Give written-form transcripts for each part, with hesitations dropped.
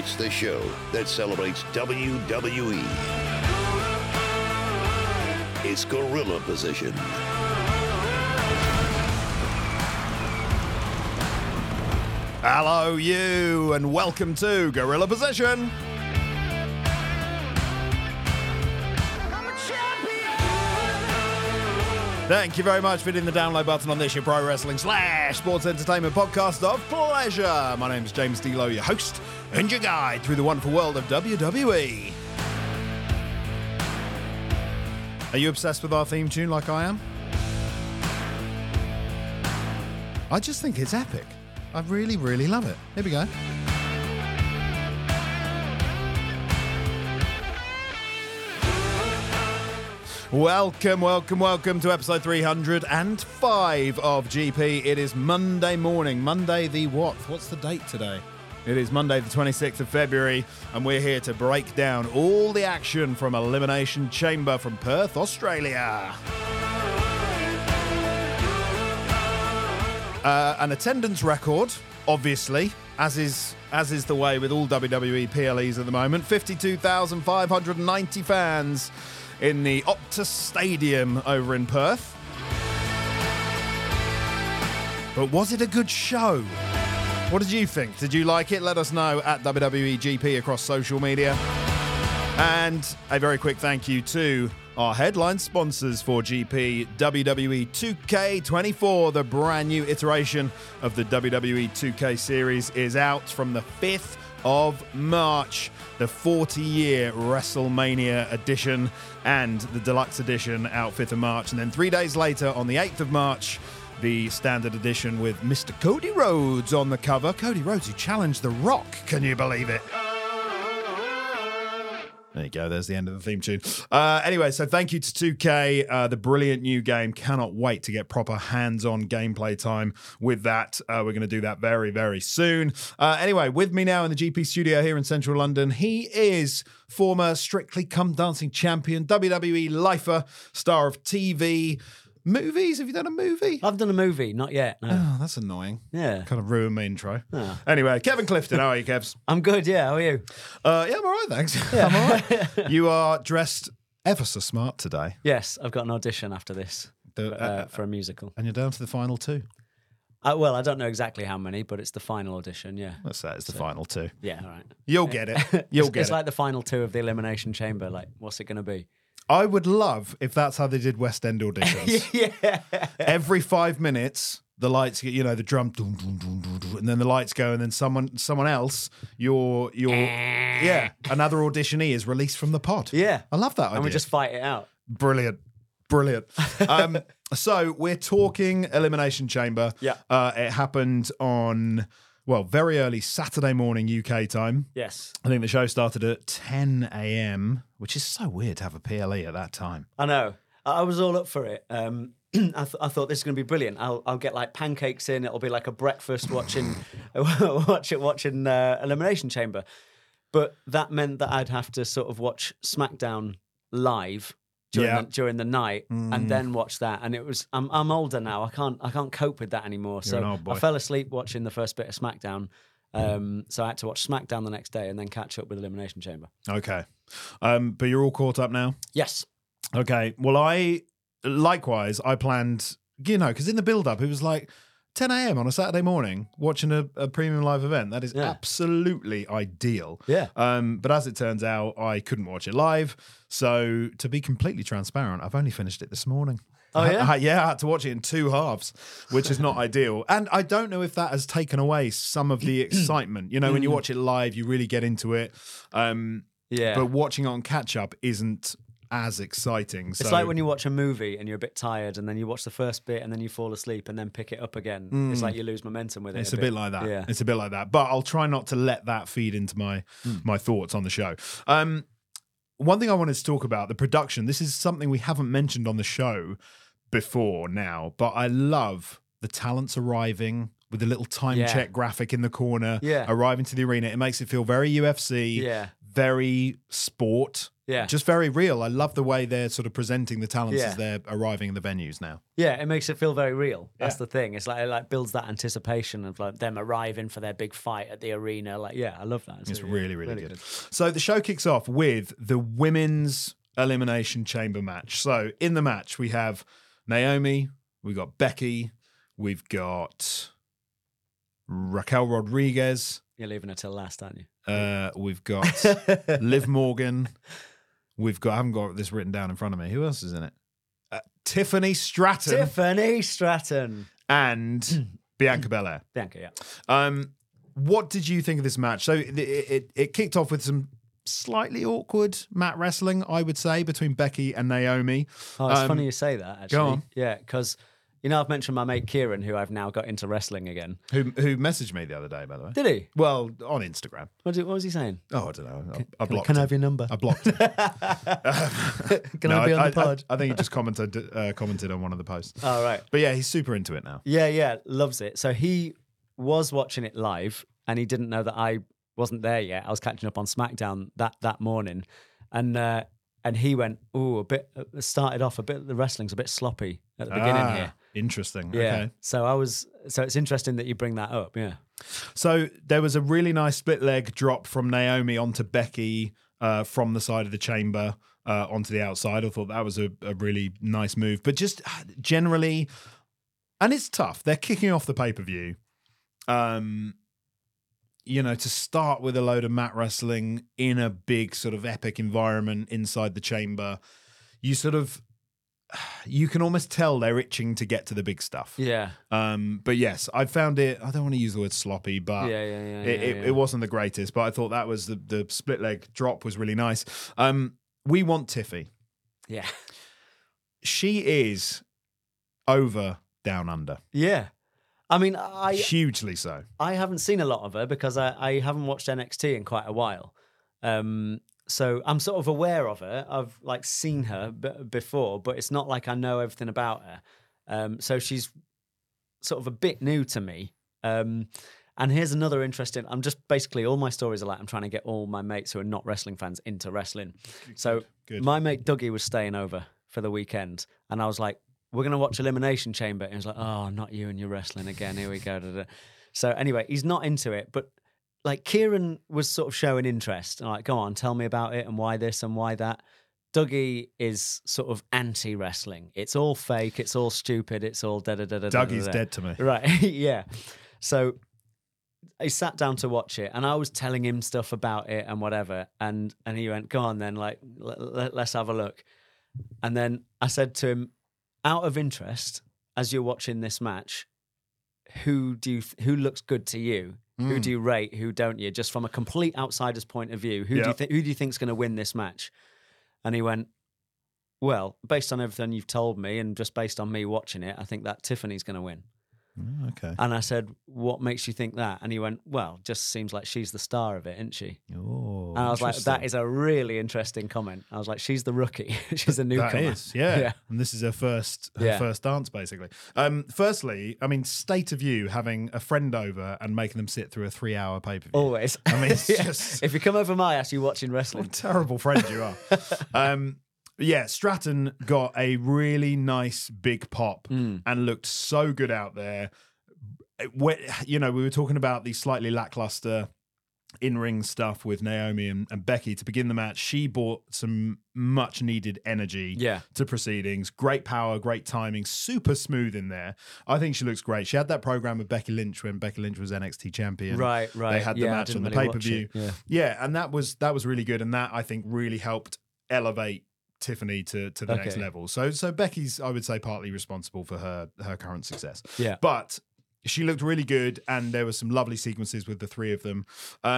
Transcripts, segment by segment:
It's the show that celebrates WWE. It's Gorilla Position. Hello, you, and welcome to Gorilla Position. Thank you very much for hitting the download button on this, your pro wrestling / sports entertainment podcast of pleasure. My name is James D. Lowe, your host and your guide through the wonderful world of WWE. Are you obsessed with our theme tune like I am? I just think it's epic. I really, really love it. Here we go. Welcome to episode 305 of GP. It is Monday morning. Monday the what? What's the date today? It is Monday the 26th of February, and we're here to break down all the action from Elimination Chamber from Perth, Australia. An attendance record, obviously, as is the way with all WWE PLEs at the moment. 52,590 fans in the Optus Stadium over in Perth. But was it a good show? What did you think? Did you like it? Let us know at WWE GP across social media. And a very quick thank you to our headline sponsors for GP, WWE 2K24. The brand new iteration of the WWE 2K series is out from the 5th of March. The 40-year WrestleMania edition and the deluxe edition out 5th of March. And then 3 days later, on the 8th of March, the standard edition with Mr. Cody Rhodes on the cover. Cody Rhodes, who challenged The Rock. Can you believe it? There you go. There's the end of the theme tune. Anyway, so thank you to 2K, the brilliant new game. Cannot wait to get proper hands-on gameplay time with that. We're going to do that very, very soon. Anyway, with me now in the GP studio here in central London, he is former Strictly Come Dancing champion, WWE lifer, star of TV. Movies? Have you done a movie? I've done a movie, not yet. No. Oh, that's annoying. Yeah. Kind of ruined my intro. Oh. Anyway, Kevin Clifton, how are you, Kevs? I'm good, yeah. How are you? Yeah, I'm all right, thanks. Yeah. I'm all right. You are dressed ever so smart today. Yes, I've got an audition after this for a musical. And you're down to the final two. Well, I don't know exactly how many, but it's the final audition, yeah. Let's say it's the final two. Yeah, all right. You'll get it. It's like the final two of the Elimination Chamber. Like, what's it going to be? I would love if that's how they did West End auditions. Yeah. Every 5 minutes, the lights get, the drum, dum, dum, dum, dum, dum, and then the lights go, and then someone else, another auditionee is released from the pod. Yeah. I love that idea. And we just fight it out. Brilliant. So we're talking Elimination Chamber. Yeah. It happened on, very early Saturday morning UK time. Yes. I think the show started at 10 a.m., which is so weird to have a PLE at that time. I know. I was all up for it. I thought this is going to be brilliant. I'll get like pancakes in. It'll be like a breakfast watching Elimination Chamber. But that meant that I'd have to sort of watch SmackDown live during the night and then watch that. And it was I'm older now. I can't cope with that anymore. You're an old boy. I fell asleep watching the first bit of SmackDown. So I had to watch SmackDown the next day and then catch up with Elimination Chamber. Okay. But you're all caught up now? Yes. Okay. Well, I planned, because in the build-up, it was like 10 a.m. on a Saturday morning watching a premium live event. That is absolutely ideal. Yeah. But as it turns out, I couldn't watch it live. So to be completely transparent, I've only finished it this morning. Oh, yeah? I had to watch it in 2 halves, which is not ideal. And I don't know if that has taken away some of the excitement. When you watch it live, you really get into it. But watching it on catch-up isn't as exciting. It's like when you watch a movie and you're a bit tired and then you watch the first bit and then you fall asleep and then pick it up again. It's like you lose momentum with it. It's a bit like that. Yeah. It's a bit like that. But I'll try not to let that feed into my thoughts on the show. One thing I wanted to talk about, the production. This is something we haven't mentioned on the show before now, but I love the talents arriving with the little time check graphic in the corner, arriving to the arena. It makes it feel very UFC, very sport. Yeah. just very real. I love the way they're sort of presenting the talents Yeah. as they're arriving in the venues now. Yeah, it makes it feel very real. That's Yeah. the thing. It's like it like builds that anticipation of like them arriving for their big fight at the arena. Like, yeah, I love that. It's So, really, really good. So the show kicks off with the women's elimination chamber match. So in the match, we have Naomi, we've got Becky, we've got Raquel Rodriguez, You're leaving it till last, aren't you? we've got Liv Morgan, we've got, I haven't got this written down in front of me. Who else is in it? Tiffany Stratton Tiffany Stratton. and Bianca Belair. Bianca, yeah. What did you think of this match? So it kicked off with some slightly awkward mat wrestling, I would say, between Becky and Naomi. Oh, it's funny you say that, actually. go on. Yeah, because, you know, I've mentioned my mate Kieran, who I've now got into wrestling again. Who messaged me the other day, by the way. Did he? Well, on Instagram. What was he saying? Oh, I don't know. I blocked Can I him. have your number? I blocked him. Can I be on the pod? I think he just commented on one of the posts. Oh, right. But yeah, he's super into it now. Yeah, loves it. So he was watching it live and he didn't know that I wasn't there yet. I was catching up on SmackDown that morning. And he went, ooh, started off a bit, the wrestling's a bit sloppy at the beginning here. Interesting. Yeah. Okay. So it's interesting that you bring that up. Yeah. So there was a really nice split leg drop from Naomi onto Becky from the side of the chamber onto the outside. I thought that was a really nice move. But just generally, and it's tough. They're kicking off the pay-per-view. You know, to start with a load of mat wrestling in a big sort of epic environment inside the chamber, you can almost tell they're itching to get to the big stuff. Yeah. But yes, I found it, I don't want to use the word sloppy, but it wasn't the greatest. But I thought that was the split leg drop was really nice. We want Tiffy. Yeah. She is over Down Under. Yeah. I mean, hugely so. I haven't seen a lot of her because I haven't watched NXT in quite a while. So I'm sort of aware of her. I've like seen her before, but it's not like I know everything about her. So she's sort of a bit new to me. And here's another interesting, I'm just basically, all my stories are like, I'm trying to get all my mates who are not wrestling fans into wrestling. So Good. My mate Dougie was staying over for the weekend and I was like, we're going to watch Elimination Chamber. And he was like, oh, not you and your wrestling again. Here we go. Da, da. So anyway, he's not into it, but like Kieran was sort of showing interest. And like, go on, tell me about it and why this and why that. Dougie is sort of anti-wrestling. It's all fake. It's all stupid. It's all da-da-da-da. Dougie's dead to me. Right, yeah. So he sat down to watch it and I was telling him stuff about it and whatever. And he went, go on then, like, let's have a look. And then I said to him, out of interest, as you're watching this match, who looks good to you? Who do you rate? Who don't you? Just from a complete outsider's point of view, who do you think's going to win this match? And he went, well, based on everything you've told me and just based on me watching it, I think that Tiffany's going to win. Okay. And I said, what makes you think that? And he went, well, just seems like she's the star of it, isn't she? Oh, and I was like, that is a really interesting comment. I was like, she's the rookie. She's a newcomer. That is, yeah. And this is her first dance, basically. Firstly, I mean, state of you having a friend over and making them sit through a 3-hour pay-per-view. Always. I mean, it's just... If you come over my house, you're watching wrestling. What a terrible friend you are. Yeah, Stratton got a really nice big pop and looked so good out there. You know, we were talking about the slightly lackluster in-ring stuff with Naomi and Becky to begin the match. She brought some much-needed energy to proceedings. Great power, great timing, super smooth in there. I think she looks great. She had that program with Becky Lynch when Becky Lynch was NXT champion. Right. They had the match on the pay-per-view. Yeah, and that was really good, and that, I think, really helped elevate Tiffany to the next level. So Becky's, I would say, partly responsible for her current success. Yeah. But she looked really good, and there were some lovely sequences with the three of them.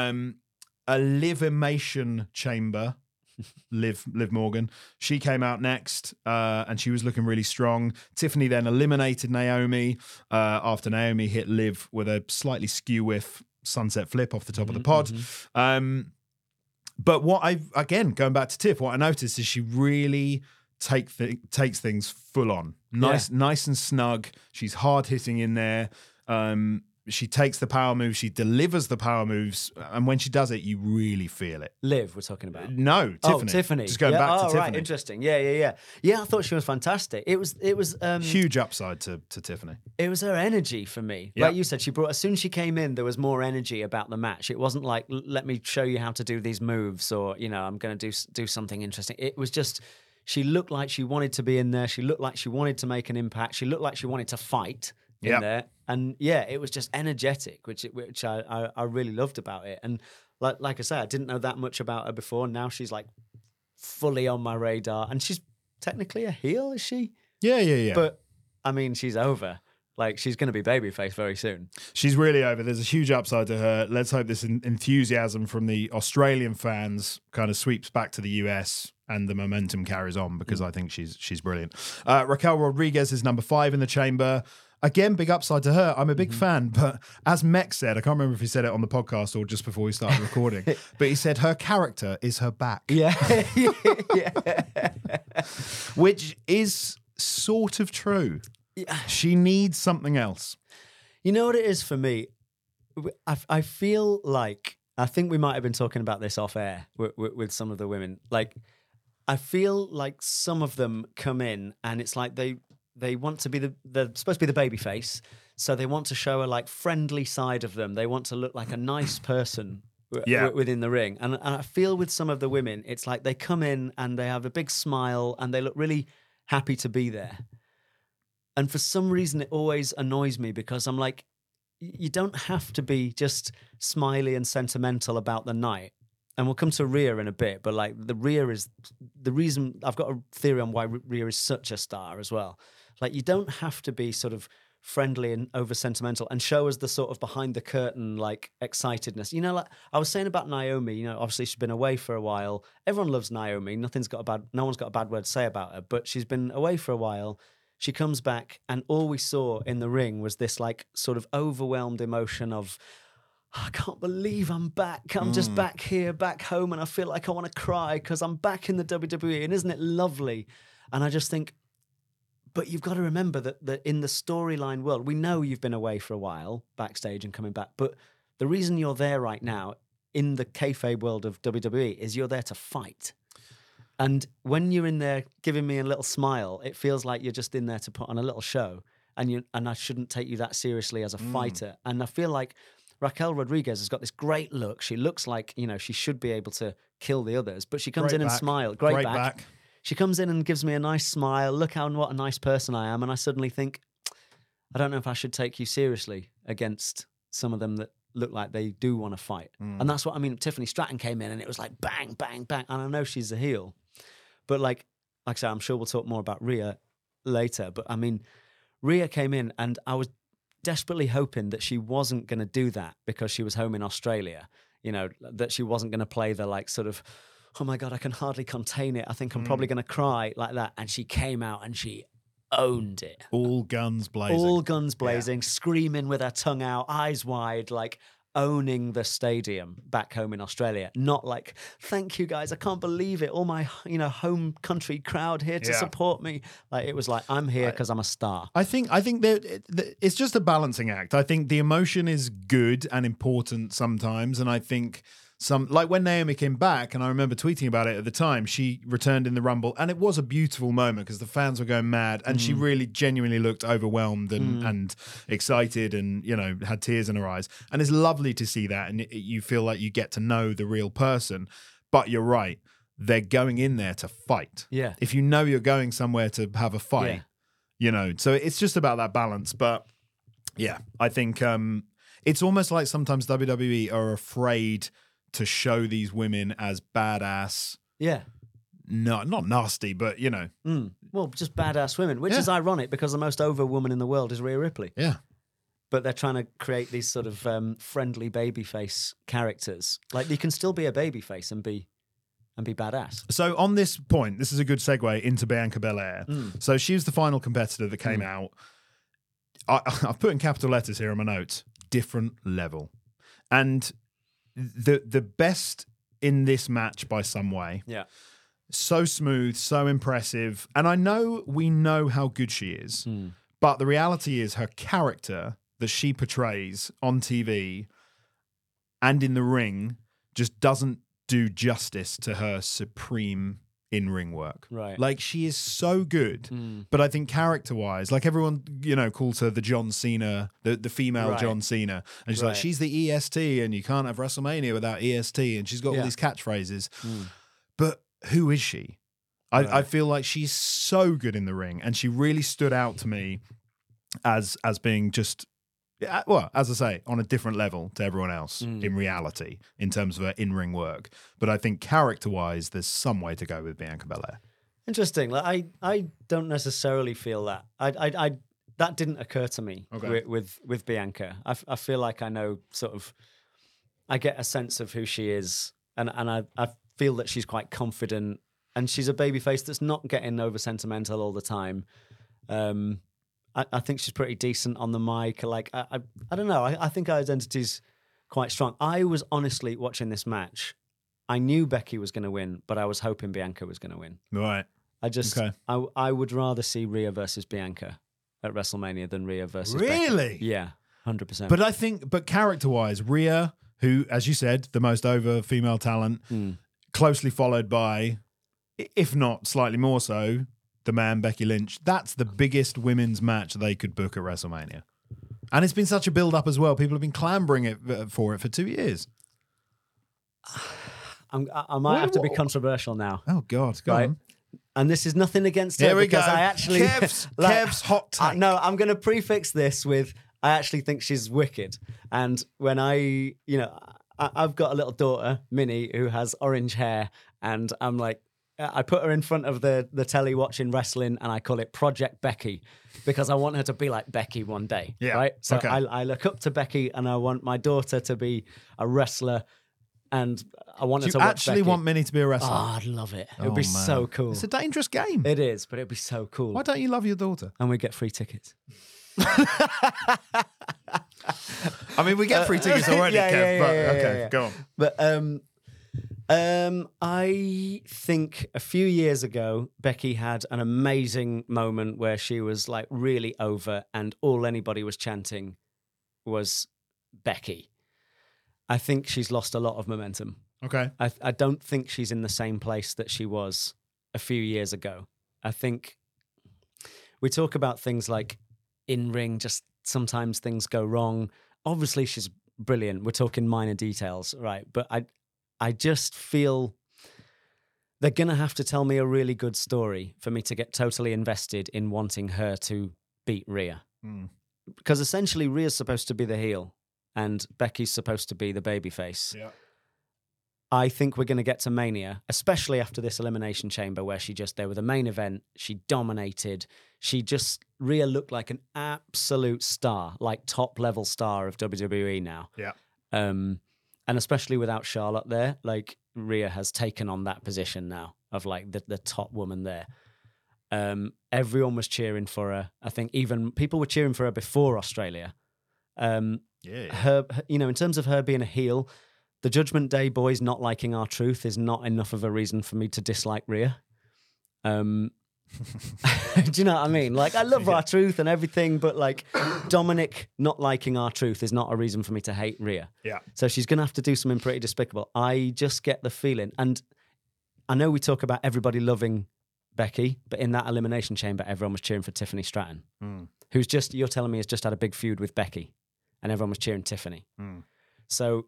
A Livimation chamber, Liv Morgan, she came out next, and she was looking really strong. Tiffany then eliminated Naomi after Naomi hit Liv with a slightly skew whiff sunset flip off the top of the pod. But going back to Tiff, what I noticed is she really takes things full on. Nice and snug. She's hard hitting in there. she takes the power moves, she delivers the power moves, and when she does it, you really feel it. Liv, we're talking about. No, Tiffany. Oh, Tiffany. Just going back to Tiffany. Right, interesting. Yeah. I thought she was fantastic. It was Huge upside to Tiffany. It was her energy for me. Yep. Like you said, as soon as she came in, there was more energy about the match. It wasn't like, let me show you how to do these moves, or, I'm going to do something interesting. It was just, she looked like she wanted to be in there. She looked like she wanted to make an impact. She looked like she wanted to fight in there. And yeah, it was just energetic, which I really loved about it. And like I said, I didn't know that much about her before. Now she's like fully on my radar, and she's technically a heel, is she? Yeah. But I mean, she's over. Like, she's going to be babyface very soon. She's really over. There's a huge upside to her. Let's hope this enthusiasm from the Australian fans kind of sweeps back to the US and the momentum carries on, because I think she's brilliant. Raquel Rodriguez is number 5 in the chamber. Again, big upside to her. I'm a big fan, but as Mech said, I can't remember if he said it on the podcast or just before we started recording, but he said her character is her back. Yeah. Which is sort of true. She needs something else. You know what it is for me? I feel like, I think we might have been talking about this off air with some of the women. Like, I feel like some of them come in and it's like they want to be they're supposed to be the baby face, so they want to show a like friendly side of them. They want to look like a nice person within the ring. And I feel with some of the women, it's like they come in and they have a big smile and they look really happy to be there. And for some reason, it always annoys me, because I'm like, you don't have to be just smiley and sentimental about the night. And we'll come to Rhea in a bit, but like Rhea is the reason. I've got a theory on why Rhea is such a star as well. Like, you don't have to be sort of friendly and over sentimental and show us the sort of behind the curtain like excitedness. Like I was saying about Naomi, obviously she's been away for a while. Everyone loves Naomi. No one's got a bad word to say about her, but she's been away for a while. She comes back, and all we saw in the ring was this like sort of overwhelmed emotion of, I can't believe I'm back. I'm just back here, back home, and I feel like I want to cry because I'm back in the WWE, and isn't it lovely? And I just think, but you've got to remember that in the storyline world, we know you've been away for a while, backstage and coming back, but the reason you're there right now in the kayfabe world of WWE is you're there to fight. And when you're in there giving me a little smile, it feels like you're just in there to put on a little show, and I shouldn't take you that seriously as a fighter. And I feel like Raquel Rodriguez has got this great look. She looks like, she should be able to kill the others, but she comes in and smiles. Great back. She comes in and gives me a nice smile. Look what a nice person I am. And I suddenly think, I don't know if I should take you seriously against some of them that look like they do want to fight. And that's what I mean. Tiffany Stratton came in and it was like bang, bang, bang. And I know she's a heel. But like I said, I'm sure we'll talk more about Rhea later. But I mean, Rhea came in and I was desperately hoping that she wasn't going to do that because she was home in Australia. That she wasn't going to play the like sort of, oh my God, I can hardly contain it. I think I'm probably going to cry like that. And she came out and she owned it. All guns blazing. Screaming with her tongue out, eyes wide, like owning the stadium back home in Australia. Not like, thank you guys, I can't believe it. All my, home country crowd here to support me. Like, it was like, I'm here because I'm a star. I think it's just a balancing act. I think the emotion is good and important sometimes. And I think like when Naomi came back, and I remember tweeting about it at the time, she returned in the Rumble, and it was a beautiful moment because the fans were going mad, and she really genuinely looked overwhelmed and excited, and had tears in her eyes. And it's lovely to see that, and you feel like you get to know the real person. But you're right, they're going in there to fight. Yeah. If you know you're going somewhere to have a fight, so it's just about that balance. But yeah, I think it's almost like sometimes WWE are afraid to show these women as badass. Yeah. No, not nasty, but Well, just badass women, which is ironic because the most over woman in the world is Rhea Ripley. Yeah. But they're trying to create these sort of friendly babyface characters. Like, you can still be a babyface and be badass. So on this point, this is a good segue into Bianca Belair. So she was the final competitor that came out. I've put in capital letters here on my notes, different level. And the best in this match by some way. Yeah. So smooth, so impressive. And we know how good she is. But the reality is her character that she portrays on TV and in the ring just doesn't do justice to her supreme in-ring work. Right. Like, she is so good, but I think character-wise, like everyone, calls her the John Cena, the female John Cena. And she's like, she's the EST and you can't have WrestleMania without EST. And she's got all these catchphrases. But who is she? I feel like she's so good in the ring, and she really stood out to me as being just, well, as I say, on a different level to everyone else in reality in terms of her in-ring work. But I think character-wise, there's some way to go with Bianca Belair. Interesting. Like, I don't necessarily feel that. I that didn't occur to me with Bianca. I feel like I know sort of, I get a sense of who she is, and I feel that she's quite confident, and she's a babyface that's not getting over sentimental all the time. I think she's pretty decent on the mic. Like, I don't know. I think her identity's quite strong. I was honestly watching this match. I knew Becky was going to win, but I was hoping Bianca was going to win. Right. I would rather see Rhea versus Bianca at WrestleMania than Rhea versus Really? Becky. Yeah, 100%. But I think, character-wise, Rhea, who, as you said, the most over female talent, closely followed by, if not slightly more so, the man Becky Lynch. That's the biggest women's match they could book at WrestleMania. And it's been such a build-up as well. People have been clambering for 2 years. I might have to be controversial now. Oh, God. Go on. And this is nothing againve her. Here we go. I actually, Kev's hot take. No, I'm going to prefix this with, I actually think she's wicked. And when I've got a little daughter, Minnie, who has orange hair, and I'm like, I put her in front of the telly watching wrestling, and I call it Project Becky because I want her to be like Becky one day. Yeah. Right. So okay. I look up to Becky, and I want my daughter to be a wrestler, and I want her to watch Becky. You actually want Minnie to be a wrestler? Oh, I'd love it. It would be so cool. It's a dangerous game. It is, but it'd be so cool. Why don't you love your daughter? And we get free tickets. I mean, we get free tickets already, Kev. Go on. But I think a few years ago, Becky had an amazing moment where she was like really over, and all anybody was chanting was Becky. I think she's lost a lot of momentum. Okay. I don't think she's in the same place that she was a few years ago. I think we talk about things like in-ring, just sometimes things go wrong. Obviously, she's brilliant. We're talking minor details, right? But I just feel they're going to have to tell me a really good story for me to get totally invested in wanting her to beat Rhea. Because essentially, Rhea's supposed to be the heel and Becky's supposed to be the babyface. Yeah. I think we're going to get to Mania, especially after this Elimination Chamber where they were the main event. She dominated. Rhea looked like an absolute star, like top level star of WWE now. Yeah. And especially without Charlotte there, like Rhea has taken on that position now of like the top woman there. Everyone was cheering for her. I think even people were cheering for her before Australia. Her, in terms of her being a heel, the Judgment Day boys not liking R-Truth is not enough of a reason for me to dislike Rhea. Do you know what I mean? Like, I love R-Truth and everything, but like Dominic not liking R-Truth is not a reason for me to hate Rhea. Yeah. So she's going to have to do something pretty despicable. I just get the feeling, and I know we talk about everybody loving Becky, but in that Elimination Chamber, everyone was cheering for Tiffany Stratton, who's you're telling me has just had a big feud with Becky, and everyone was cheering Tiffany. So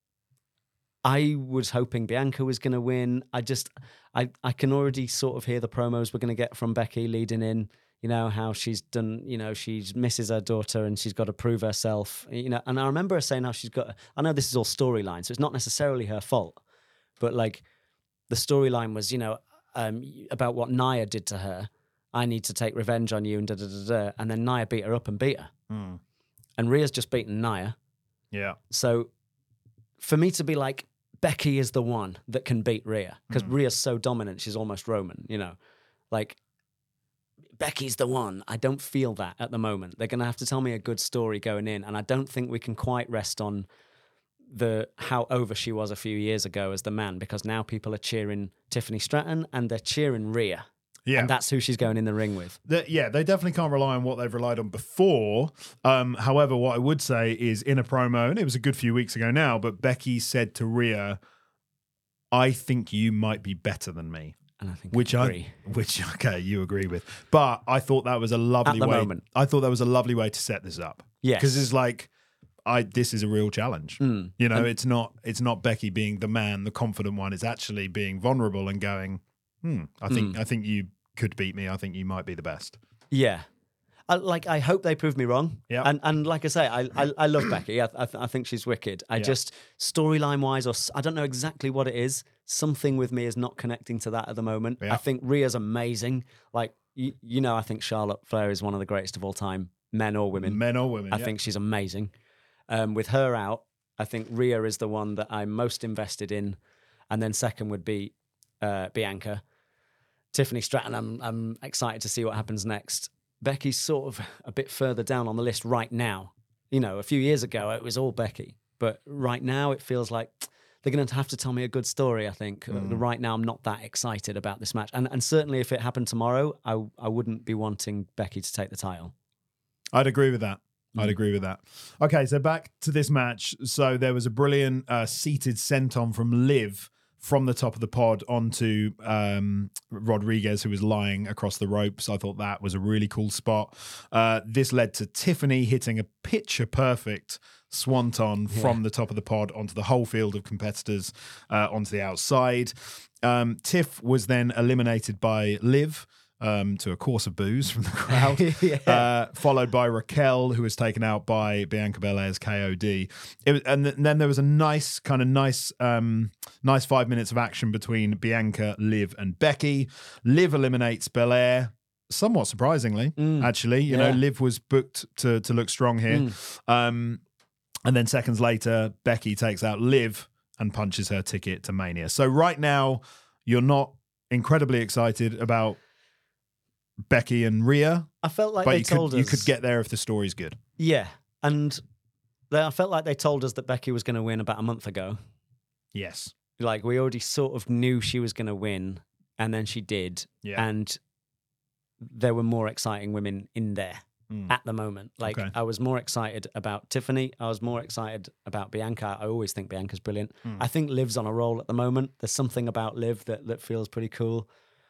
I was hoping Bianca was going to win. I can already sort of hear the promos we're going to get from Becky leading in, how she's done, she misses her daughter and she's got to prove herself, and I remember her saying how I know this is all storyline, so it's not necessarily her fault, but like the storyline was, about what Nia did to her. I need to take revenge on you and da-da-da-da. And then Nia beat her up and beat her. And Rhea's just beaten Nia. Yeah. So for me to be like, Becky is the one that can beat Rhea, because Rhea's so dominant, she's almost Roman, like Becky's the one. I don't feel that at the moment. They're going to have to tell me a good story going in, and I don't think we can quite rest on how over she was a few years ago as the man, because now people are cheering Tiffany Stratton and they're cheering Rhea. Yeah. And that's who she's going in the ring with. They definitely can't rely on what they've relied on before. However, what I would say is in a promo, and it was a good few weeks ago now, but Becky said to Rhea, I think you might be better than me. And I think Which you agree with. But I thought that was a lovely way. Moment. I thought that was a lovely way to set this up. Yes. Because it's like, this is a real challenge. You know, it's not Becky being the man, the confident one. It's actually being vulnerable and going, I think you could beat me. I think you might be the best. Yeah. I hope they prove me wrong. Yeah. And like I say, I love Becky. I think she's wicked. Just storyline wise, or I don't know exactly what it is. Something with me is not connecting to that at the moment. Yeah. I think Rhea's amazing. Like, you know, I think Charlotte Flair is one of the greatest of all time, men or women. I think she's amazing. With her out, I think Rhea is the one that I'm most invested in. And then second would be Bianca. Tiffany Stratton, I'm excited to see what happens next. Becky's sort of a bit further down on the list right now. You know, a few years ago, it was all Becky. But right now, it feels like they're going to have to tell me a good story, I think. Right now, I'm not that excited about this match. And certainly, if it happened tomorrow, I wouldn't be wanting Becky to take the title. I'd agree with that. Okay, so back to this match. So there was a brilliant seated senton from Liv from the top of the pod onto Rodriguez, who was lying across the ropes. I thought that was a really cool spot. This led to Tiffany hitting a picture-perfect swanton from the top of the pod onto the whole field of competitors onto the outside. Tiff was then eliminated by Liv, to a course of boos from the crowd, followed by Raquel, who was taken out by Bianca Belair's KOD. And then there was a nice 5 minutes of action between Bianca, Liv, and Becky. Liv eliminates Belair, somewhat surprisingly, actually. You know, Liv was booked to look strong here. And then seconds later, Becky takes out Liv and punches her ticket to Mania. So right now, you're not incredibly excited about Becky and Rhea. I felt like they told us you could get there if the story's good. Yeah, and I felt like they told us that Becky was going to win about a month ago. Yes, like we already sort of knew she was going to win, and then she did. Yeah, and there were more exciting women in there at the moment. Like I was more excited about Tiffany. I was more excited about Bianca. I always think Bianca's brilliant. I think Liv's on a roll at the moment. There's something about Liv that feels pretty cool.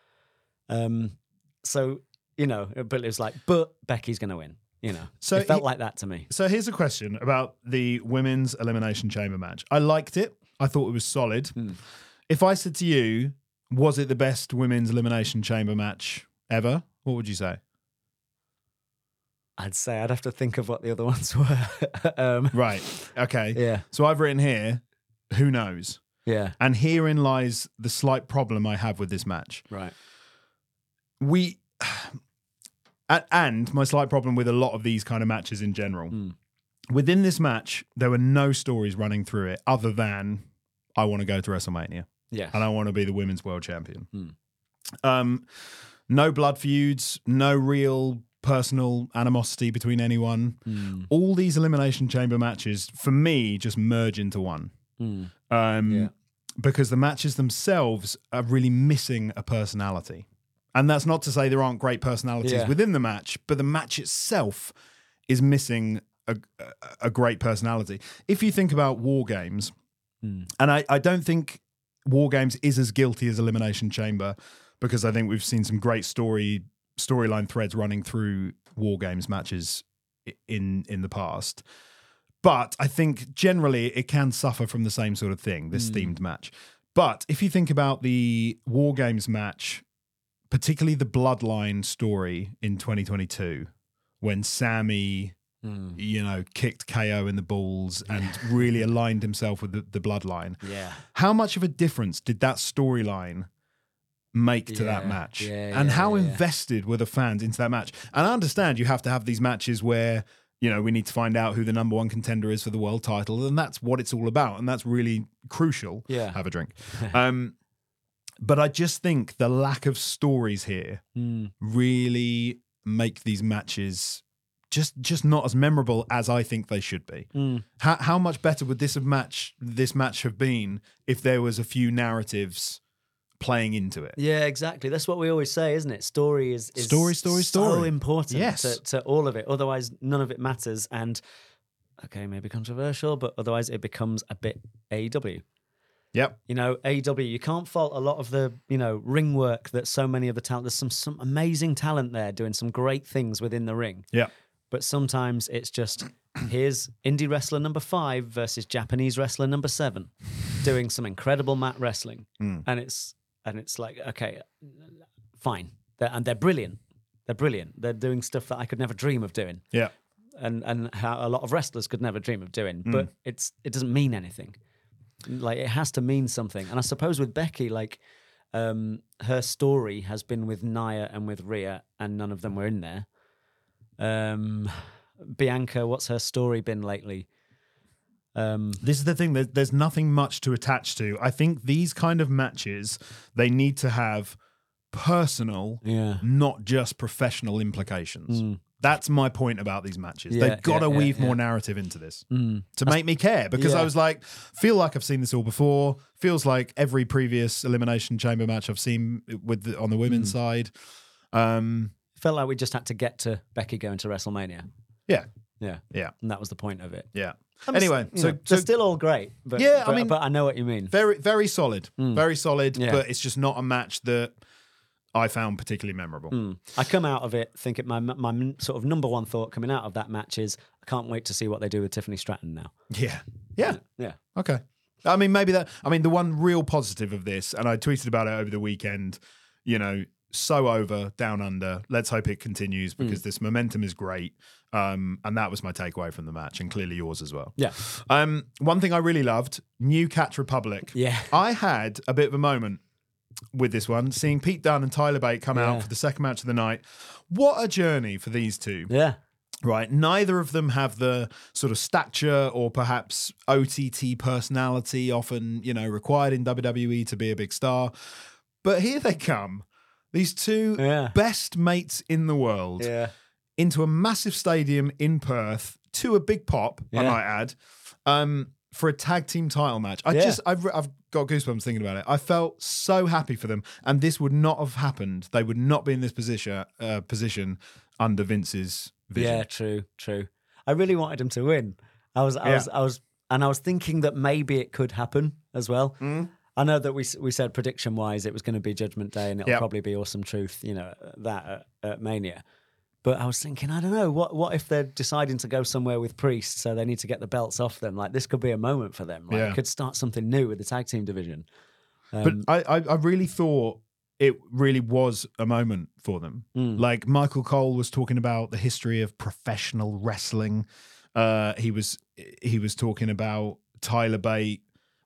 So, you know, but it was like, but Becky's going to win, you know. So it felt like that to me. So here's a question about the women's Elimination Chamber match. I liked it. I thought it was solid. If I said to you, was it the best women's Elimination Chamber match ever? What would you say? I'd say I'd have to think of what the other ones were. Right. Okay. Yeah. So I've written here, who knows? Yeah. And herein lies the slight problem I have with this match. Right. And my slight problem with a lot of these kind of matches in general. Within this match, there were no stories running through it other than I want to go to WrestleMania. Yes. And I want to be the women's world champion. No blood feuds, no real personal animosity between anyone. All these Elimination Chamber matches, for me, just merge into one. Because the matches themselves are really missing a personality. And that's not to say there aren't great personalities within the match, but the match itself is missing a great personality. If you think about War Games, and I don't think War Games is as guilty as Elimination Chamber, because I think we've seen some great storyline threads running through War Games matches in the past. But I think generally it can suffer from the same sort of thing, this themed match. But if you think about the War Games match, particularly the Bloodline story in 2022, when Sammy, kicked KO in the balls and really aligned himself with the Bloodline. Yeah. How much of a difference did that storyline make to that match? And how invested were the fans into that match? And I understand you have to have these matches where, we need to find out who the number one contender is for the world title, and that's what it's all about, and that's really crucial. Yeah. Have a drink. But I just think the lack of stories here really make these matches just not as memorable as I think they should be. How much better would this match have been if there was a few narratives playing into it. Yeah, exactly. That's what we always say, isn't it? Story is Story. so important Yes. to all of it. Otherwise, none of it matters. And okay, maybe controversial, but otherwise it becomes a bit AEW. Yep. You know, AEW, you can't fault a lot of the, ring work that so many of the talent, there's some amazing talent there doing some great things within the ring. Yeah. But sometimes it's just, here's indie wrestler number 5 versus Japanese wrestler number 7 doing some incredible mat wrestling. And it's like, okay, fine. They're brilliant. They're brilliant. They're doing stuff that I could never dream of doing. Yeah. And how a lot of wrestlers could never dream of doing. But it doesn't mean anything. Like, it has to mean something. And I suppose with Becky, like, her story has been with Nia and with Rhea, and none of them were in there. Bianca, what's her story been lately? This is the thing. There's nothing much to attach to. I think these kind of matches, they need to have personal, not just professional implications. That's my point about these matches. They've got to weave more narrative into this to make me care, because I was like, feel like I've seen this all before. Feels like every previous Elimination Chamber match I've seen on the women's side. Felt like we just had to get to Becky going to WrestleMania. Yeah. And that was the point of it. Yeah. Anyway, so they're still all great. But, but I know what you mean. Very, very solid. Very solid, Yeah. but it's just not a match that I found particularly memorable. I come out of it thinking my sort of number one thought coming out of that match is, I can't wait to see what they do with Tiffany Stratton now. Yeah. Okay. I mean, the one real positive of this, and I tweeted about it over the weekend, so over, down under. Let's hope it continues, because this momentum is great. And that was my takeaway from the match, and clearly yours as well. Yeah. One thing I really loved, New Catch Republic. Yeah. I had a bit of a moment with this one, seeing Pete Dunne and Tyler Bate come out for the second match of the night. What a journey for these two. Yeah. Right. Neither of them have the sort of stature or perhaps OTT personality often, required in WWE to be a big star. But here they come. These two best mates in the world into a massive stadium in Perth to a big pop, I might add, for a tag team title match. I've got goosebumps thinking about it. I felt so happy for them, and this would not have happened. They would not be in this position under Vince's vision. Yeah, true. I really wanted him to win. I was thinking that maybe it could happen as well. I know that we said prediction wise it was going to be Judgment Day, and it'll probably be Awesome Truth, that at Mania. But I was thinking, I don't know, what if they're deciding to go somewhere with Priest, so they need to get the belts off them? Like, this could be a moment for them. Like, it could start something new with the tag team division. But I really thought it really was a moment for them. Like, Michael Cole was talking about the history of professional wrestling. He was talking about Tyler Bate.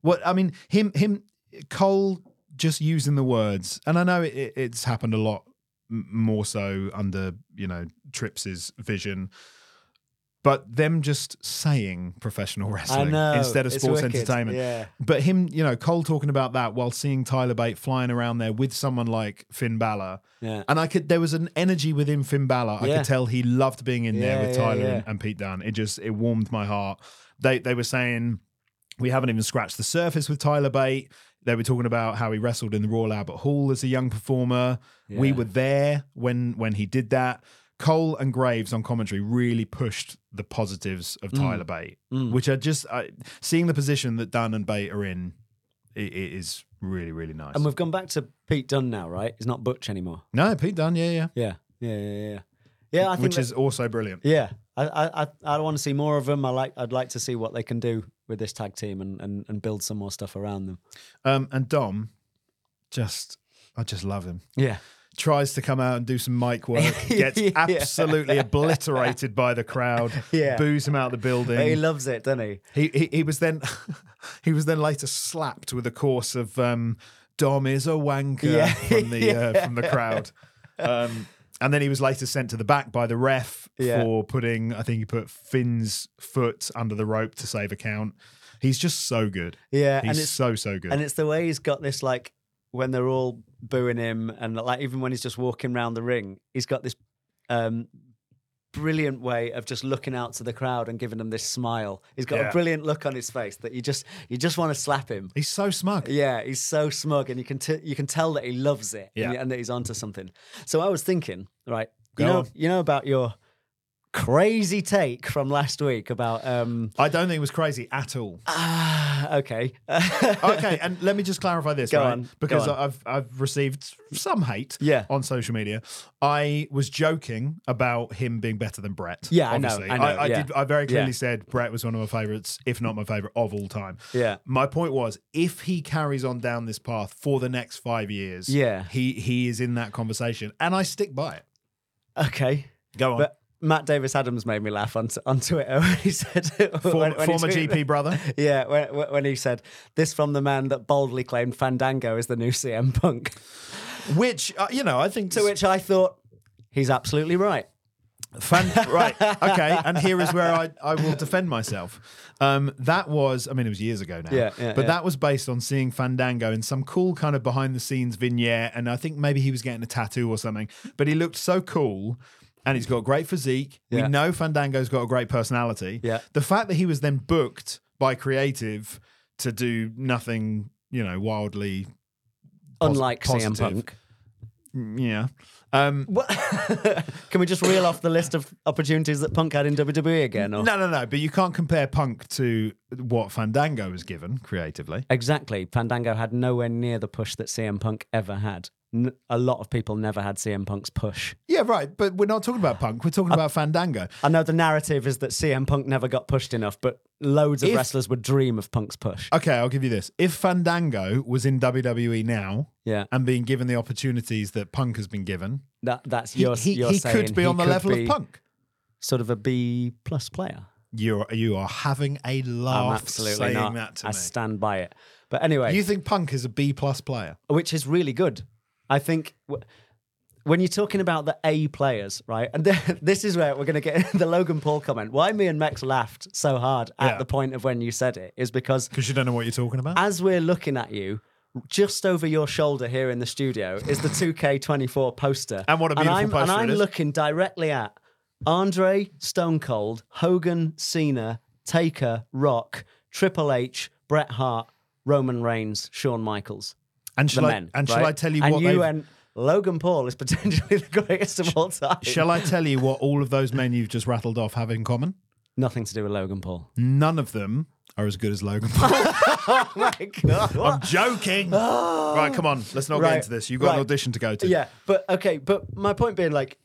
Cole just using the words, and I know it's happened a lot more so under Trips's vision, but them just saying professional wrestling instead of sports entertainment. Yeah. But him, Cole talking about that while seeing Tyler Bate flying around there with someone like Finn Balor. Yeah. And there was an energy within Finn Balor. I could tell he loved being in there with Tyler and Pete Dunne. It warmed my heart. They were saying, we haven't even scratched the surface with Tyler Bate. They were talking about how he wrestled in the Royal Albert Hall as a young performer. Yeah. We were there when he did that. Cole and Graves on commentary really pushed the positives of Tyler Bate, which are just seeing the position that Dunne and Bate are in. It is really, really nice. And we've gone back to Pete Dunne now, right? He's not Butch anymore. No, Pete Dunne, yeah. Yeah, I think which is also brilliant. Yeah, I want to see more of them. I'd like to see what they can do with this tag team and build some more stuff around them. And Dom, I just love him. Yeah. Tries to come out and do some mic work, gets absolutely obliterated by the crowd, boos him out of the building. He loves it, doesn't he? He was then later slapped with a course of Dom is a wanker from the crowd. And then he was later sent to the back by the ref for putting, I think he put Finn's foot under the rope to save a count. He's just so good. Yeah. He's so good. And it's the way he's got this, like, when they're all booing him, and like even when he's just walking around the ring, he's got this brilliant way of just looking out to the crowd and giving them this smile. He's got Yeah. a brilliant look on his face that you just want to slap him. He's so smug. Yeah, he's so smug, and you can tell that he loves it, Yeah. and that he's onto something. So I was thinking, right, Go on. you know about your crazy take from last week about I don't think it was crazy at all. okay. Okay, and let me just clarify this, Go right? on, Because go on. I've received some hate Yeah. on social media. I was joking about him being better than Brett. Yeah, I know, obviously. I know, yeah. I very clearly Yeah. said Brett was one of my favourites, if not my favourite of all time. Yeah. My point was, if he carries on down this path for the next 5 years, Yeah. he is in that conversation, and I stick by it. Okay. Go on. But Matt Davis Adams made me laugh on Twitter when he said Former when he tweeted- GP brother. Yeah, when he said this from the man that boldly claimed Fandango is the new CM Punk. Which, I think... To which I thought, he's absolutely right. Right. Okay. And here is where I will defend myself. That was, it was years ago now. Yeah, but yeah. that was based on seeing Fandango in some cool kind of behind the scenes vignette. And I think maybe he was getting a tattoo or something. But he looked so cool. And he's got a great physique. Yeah. We know Fandango's got a great personality. Yeah. The fact that he was then booked by Creative to do nothing, wildly Unlike positive. CM Punk. Yeah. What? Can we just reel off the list of opportunities that Punk had in WWE again? Or? No. But you can't compare Punk to what Fandango was given creatively. Exactly. Fandango had nowhere near the push that CM Punk ever had. A lot of people never had CM Punk's push. Yeah, right. But we're not talking about Punk. We're talking about Fandango. I know the narrative is that CM Punk never got pushed enough, but loads of wrestlers would dream of Punk's push. Okay, I'll give you this. If Fandango was in WWE now Yeah. and being given the opportunities that Punk has been given, That's he you're could saying be he on the could level be of Punk. Sort of a B+ player. You are having a I'm laugh absolutely saying not. that to I me. stand by it. But anyway, You think Punk is a B+ player? which is really good. I think when you're talking about the A players, right? And this is where we're going to get the Logan Paul comment. Why me and Mex laughed so hard at Yeah. the point of when you said it is because Because you don't know what you're talking about? as we're looking at you, just over your shoulder here in the studio is the 2K24 poster. And what a beautiful I'm, poster And I'm it is. looking directly at Andre, Stone Cold, Hogan, Cena, Taker, Rock, Triple H, Bret Hart, Roman Reigns, Shawn Michaels. And The shall men. shall I tell you and what you they've... went, Logan Paul is potentially the greatest of all time. Shall I tell you what all of those men you've just rattled off have in common? Nothing to do with Logan Paul. None of them are as good as Logan Paul. Oh my God. I'm joking. Right, come on. Let's not get Right, into this. You've got an right. audition to go to. Yeah, but okay, but my point being, like,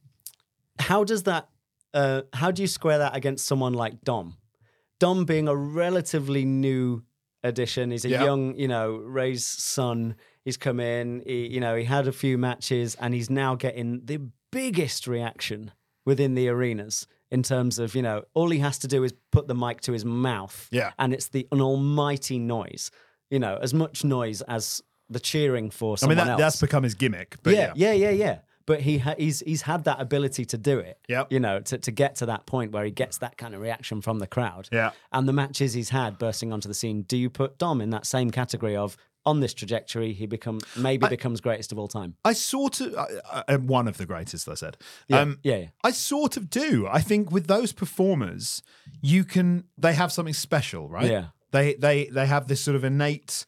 how does that? How do you square that against someone like Dom? Dom being a relatively new addition, he's a Yeah. young, Ray's son. He's come in, he had a few matches, and he's now getting the biggest reaction within the arenas in terms of, all he has to do is put the mic to his mouth, Yeah. and it's an almighty noise. As much noise as the cheering for someone else. that's become his gimmick. But Yeah. But he's had that ability to do it. Yep. To get to that point where he gets that kind of reaction from the crowd. Yeah. And the matches he's had bursting onto the scene. Do you put Dom in that same category of on this trajectory he becomes greatest of all time? I sort of one of the greatest, I said. Yeah. I sort of do. I think with those performers, they have something special, right? Yeah. They have this sort of innate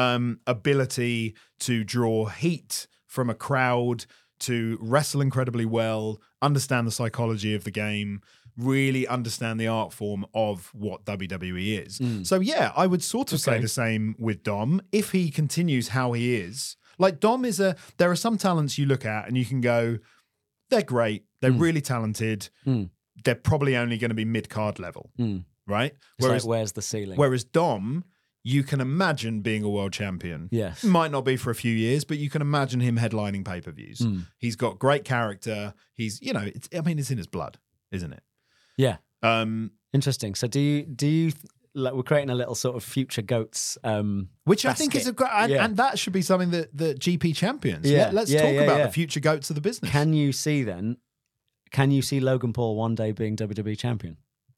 ability to draw heat from a crowd, to wrestle incredibly well, understand the psychology of the game, really understand the art form of what WWE is. So yeah, I would sort of say Okay. the same with Dom. If he continues how he is, like Dom there are some talents you look at and you can go, they're great, they're really talented, they're probably only going to be mid-card level, right? It's like, where's the ceiling? Whereas Dom, you can imagine being a world champion. Yes. Might not be for a few years, but you can imagine him headlining pay-per-views. He's got great character. He's, it's in his blood, isn't it? Yeah. Um, Interesting. So do you like, we're creating a little sort of future goats which I think is a great, and that should be something that GP champions. Yeah. Let's Yeah, talk yeah, about yeah. the future goats of the business. Can you see Logan Paul one day being WWE champion?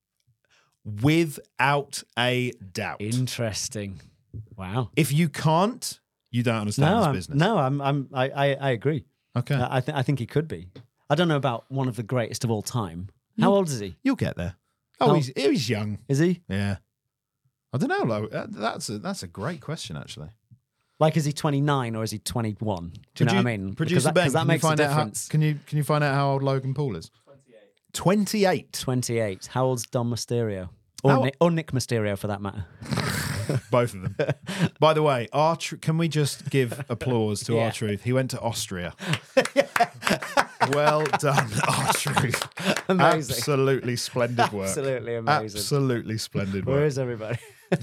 Without a doubt. Interesting. Wow. If you can't, you don't understand this business. I agree. Okay. I think he could be. I don't know about one of the greatest of all time, How old is he? You'll get there. Oh, How- he's young. Is he? Yeah. I don't know. That's a great question, actually. Like, is he 29 or is he 21? Do you know what I mean? Producer Because Ben, that can makes you a find out difference. can you find out how old Logan Paul is? 28. 28. How old's Dom Mysterio? How- Or Nick Mysterio, for that matter. Both of them. By the way, can we just give applause to Yeah. R-Truth? He went to Austria. Well done, R-Truth. Amazing. Absolutely splendid work. Absolutely amazing. Absolutely splendid Where work. is everybody?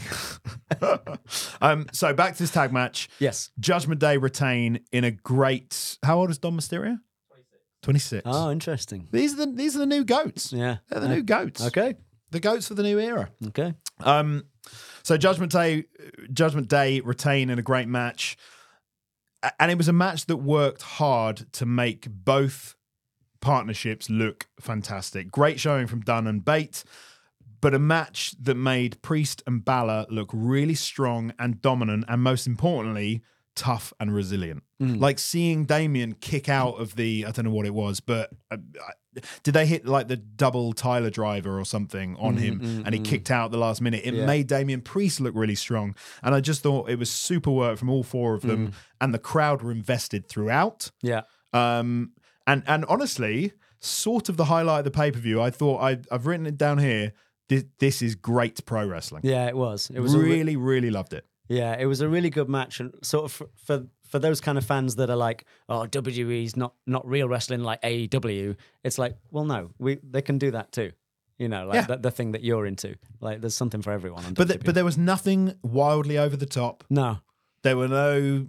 So back to this tag match. Yes. Judgment Day retain in a great. How old is Dom Mysterio? 26. Oh, interesting. These are the new goats. Yeah. They're the new goats. Okay. The goats for the new era. Okay. So Judgment Day retain in a great match. And it was a match that worked hard to make both partnerships look fantastic. Great showing from Dunn and Bate, but a match that made Priest and Balor look really strong and dominant, and most importantly, tough and resilient. Like seeing Damien kick out of I don't know what it was, but did they hit like the double Tyler driver or something on him and he kicked out at the last minute? It made Damien Priest look really strong. And I just thought it was super work from all four of them, and the crowd were invested throughout. Yeah. And honestly, sort of the highlight of the pay-per-view, I thought I've written it down here. This is great pro wrestling. Yeah, it was. It was really, really loved it. Yeah, it was a really good match, and sort of for those kind of fans that are like, oh, WWE's not real wrestling like AEW. It's like, well, no, they can do that too. You know, like the thing that you're into. Like, there's something for everyone. On WWE. But there was nothing wildly over the top. No. There were no,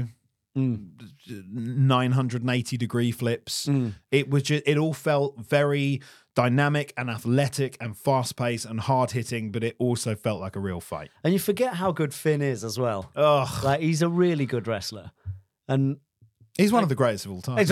980-degree flips. It was just, it all felt very dynamic and athletic and fast-paced and hard-hitting, but it also felt like a real fight. And you forget how good Finn is as well. Ugh. Like, he's a really good wrestler. And He's one of the greatest of all time.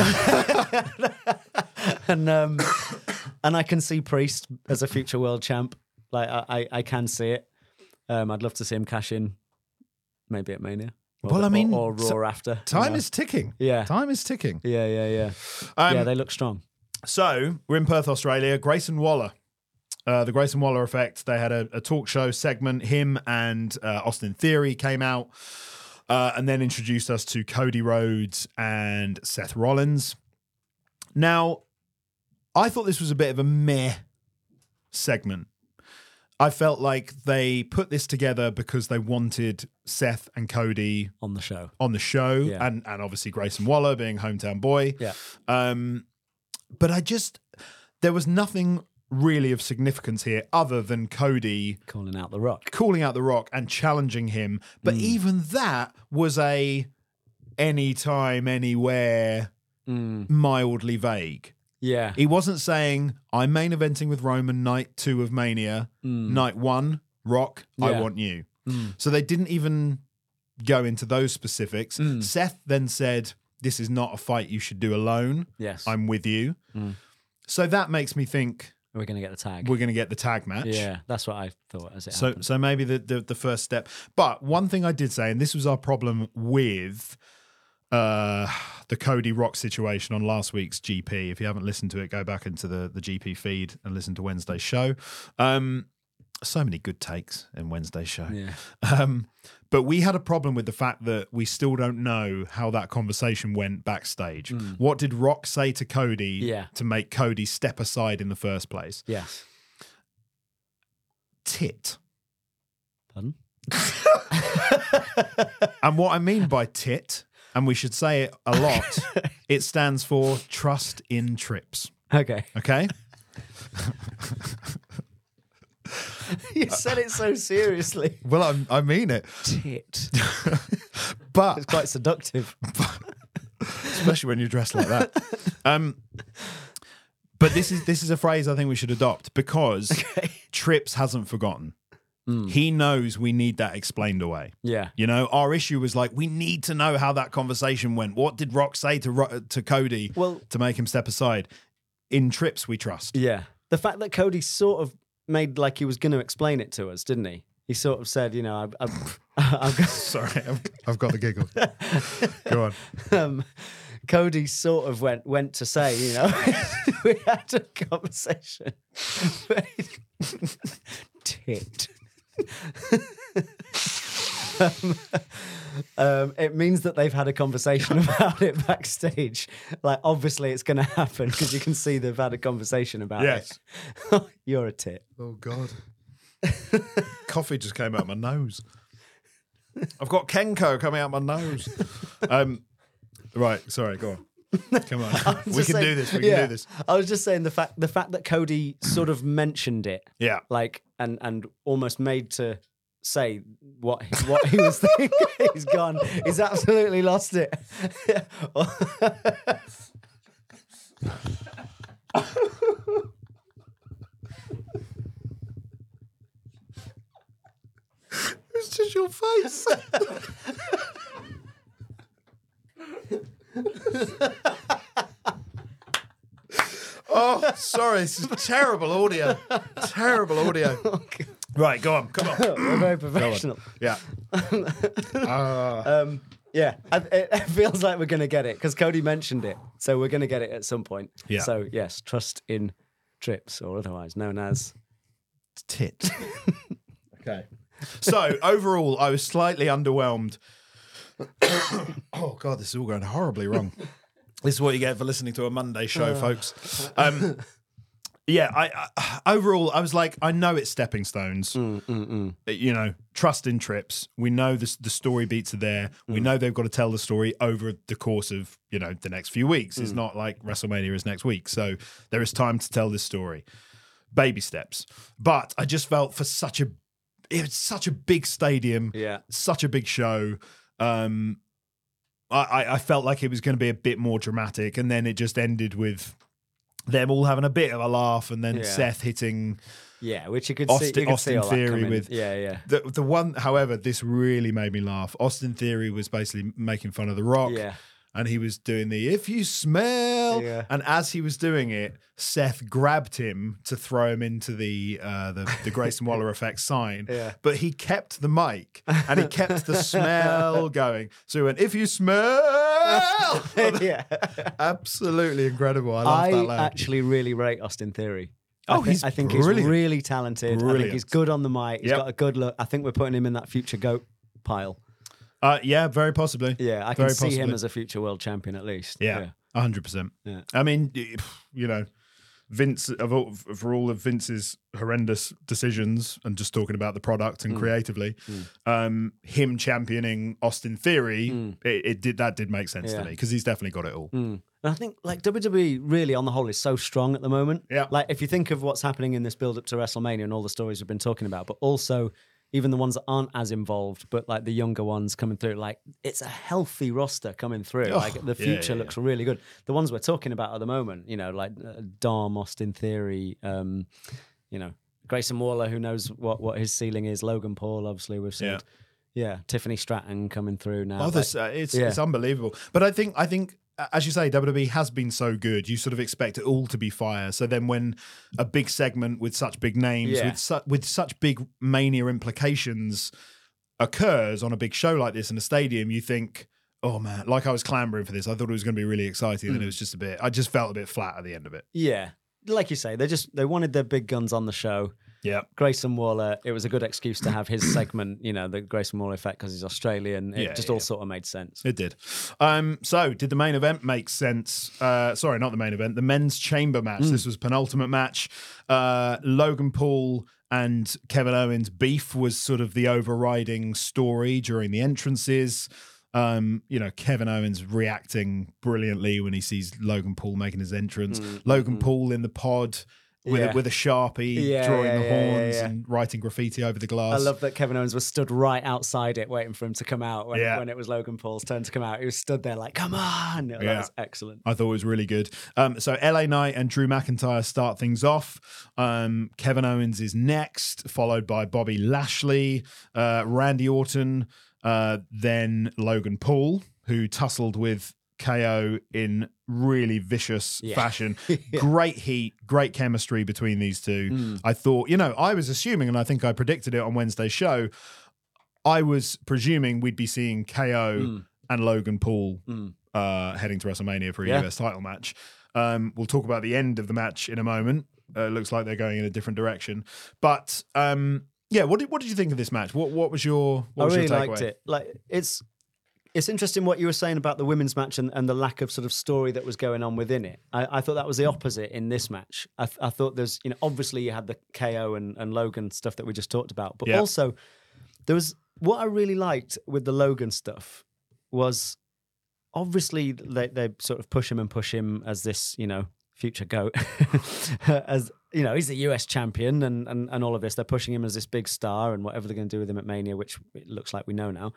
and I can see Priest as a future world champ. Like, I can see it. I'd love to see him cash in, maybe at Mania. Well, I mean, or Raw after. Time is ticking. Yeah. Time is ticking. Yeah. Yeah, they look strong. So we're in Perth, Australia. Grayson Waller, the Grayson Waller Effect. They had a talk show segment. Him and Austin Theory came out and then introduced us to Cody Rhodes and Seth Rollins. Now, I thought this was a bit of a meh segment. I felt like they put this together because they wanted Seth and Cody On the show. yeah. and obviously Grayson Waller being hometown boy. Yeah. But there was nothing really of significance here other than Cody Calling out The Rock. calling out The Rock and challenging him. But even that was a anytime, anywhere, mildly vague. Yeah. He wasn't saying, I'm main eventing with Roman night 2 of Mania, night 1, Rock, I Yeah. want you. So they didn't even go into those specifics. Seth then said, this is not a fight you should do alone. Yes. I'm with you. So that makes me think We're going to get the tag. we're going to get the tag match. Yeah, that's what I thought as it happened. So maybe the first step. But one thing I did say, and this was our problem with the Cody Rock situation on last week's GP. If you haven't listened to it, go back into the GP feed and listen to Wednesday's show. So many good takes in Wednesday's show. Yeah. But we had a problem with the fact that we still don't know how that conversation went backstage. What did Rock say to Cody to make Cody step aside in the first place? Yes. Tit. Pardon? And what I mean by tit, and we should say it a lot, it stands for trust in trips. Okay. Okay? You said it so seriously. Well, I mean it. Tit. But It's quite seductive. especially when you're dressed like that. But this is a phrase I think we should adopt because Trips hasn't forgotten. He knows we need that explained away. Yeah. You know, our issue was like, we need to know how that conversation went. What did Rock say to Cody to make him step aside? In Trips, we trust. Yeah. The fact that Cody sort of made like he was going to explain it to us, didn't he? he sort of said, you know, I've got, Sorry, I've got the giggle. Go on. Cody sort of went to say, you know, we had a conversation. Tit. It means that they've had a conversation about it backstage. Like, obviously, it's going to happen because you can see they've had a conversation about it. You're a tit. Oh, God. Coffee just came out my nose. I've got Kenko coming out my nose. Right, sorry, go on. Come on. We can do this. We can do this. I was just saying the fact that Cody sort of mentioned it. Yeah. Like, and almost made to say what he was thinking. He's gone. He's absolutely lost it. It's just your face. Oh, sorry. This is terrible audio. Terrible audio. Right, go on. Come on. We're very professional. Yeah. Yeah, it feels like we're going to get it because Cody mentioned it. So we're going to get it at some point. Yeah. So, yes, trust in Trips, or otherwise known as Tit. Okay. So, overall, I was slightly underwhelmed. Oh, God, this is all going horribly wrong. This is what you get for listening to a Monday show, folks. Yeah, I overall, I was like, I know it's stepping stones. You know, trust in Trips. We know the story beats are there. We know they've got to tell the story over the course of, you know, the next few weeks. It's not like WrestleMania is next week. So there is time to tell this story. Baby steps. But I just felt for it's such a big stadium, such a big show. I felt like it was going to be a bit more dramatic, and then it just ended with them all having a bit of a laugh, and then Seth hitting, which you could Austin, see. You could see all that Theory coming. with the one. However, this really made me laugh. Austin Theory was basically making fun of The Rock. And he was doing the "if you smell," and as he was doing it, Seth grabbed him to throw him into the Grayson Waller effect sign. But he kept the mic and he kept the smell going. So he went, "If you smell," absolutely incredible. I love that. I actually really rate Austin Theory. I think he's really talented. Brilliant. I think he's good on the mic. He's got a good look. I think we're putting him in that future GOAT pile. Yeah, very possibly. Yeah, I can see him as a future world champion at least. Yeah, 100%. Yeah. I mean, you know, Vince, for all of Vince's horrendous decisions, and just talking about the product and creatively, him championing Austin Theory, it did make sense to me because he's definitely got it all. And I think like WWE really on the whole is so strong at the moment. Yeah. Like if you think of what's happening in this build up to WrestleMania and all the stories we've been talking about, but also even the ones that aren't as involved, but like the younger ones coming through, like it's a healthy roster coming through. Like the future looks really good. The ones we're talking about at the moment, you know, like Dom, Austin Theory, you know, Grayson Waller, who knows what his ceiling is. Logan Paul, obviously, we've said. Yeah, Tiffany Stratton coming through now. Oh, it's unbelievable. But I think, as you say, WWE has been so good. You sort of expect it all to be fire. So then, when a big segment with such big names, with such big Mania implications, occurs on a big show like this in a stadium, you think, "Oh man!" Like I was clamoring for this. I thought it was going to be really exciting, and it was just a bit. I just felt a bit flat at the end of it. Yeah, like you say, they wanted their big guns on the show. Yeah, Grayson Waller, it was a good excuse to have his segment, you know, the Grayson Waller effect because he's Australian. It all sort of made sense. It did. So, did the main event make sense? Sorry, not the main event. The men's chamber match. This was penultimate match. Logan Paul and Kevin Owens' beef was sort of the overriding story during the entrances. You know, Kevin Owens reacting brilliantly when he sees Logan Paul making his entrance. Logan Paul in the pod with a Sharpie, drawing the horns and writing graffiti over the glass. I love that Kevin Owens was stood right outside it waiting for him to come out when it was Logan Paul's turn to come out. He was stood there like, come on. That was excellent. I thought it was really good. So LA Knight and Drew McIntyre start things off. Kevin Owens is next, followed by Bobby Lashley, Randy Orton, then Logan Paul, who tussled with KO in really vicious fashion. Yeah. Great heat, great chemistry between these two. I thought, I was assuming, and I think I predicted it on Wednesday's show, I was presuming we'd be seeing KO and Logan Paul heading to WrestleMania for a US title match. We'll talk about the end of the match in a moment. Looks like they're going in a different direction. But what did you think of this match? What was your I really takeaway? liked it. Like it's interesting what you were saying about the women's match and the lack of sort of story that was going on within it. I thought that was the opposite in this match. I thought there's, obviously you had the KO and Logan stuff that we just talked about, but also there was what I really liked with the Logan stuff was obviously they sort of push him as this, future GOAT, as he's the US champion and all of this. They're pushing him as this big star and whatever they're going to do with him at Mania, which it looks like we know now.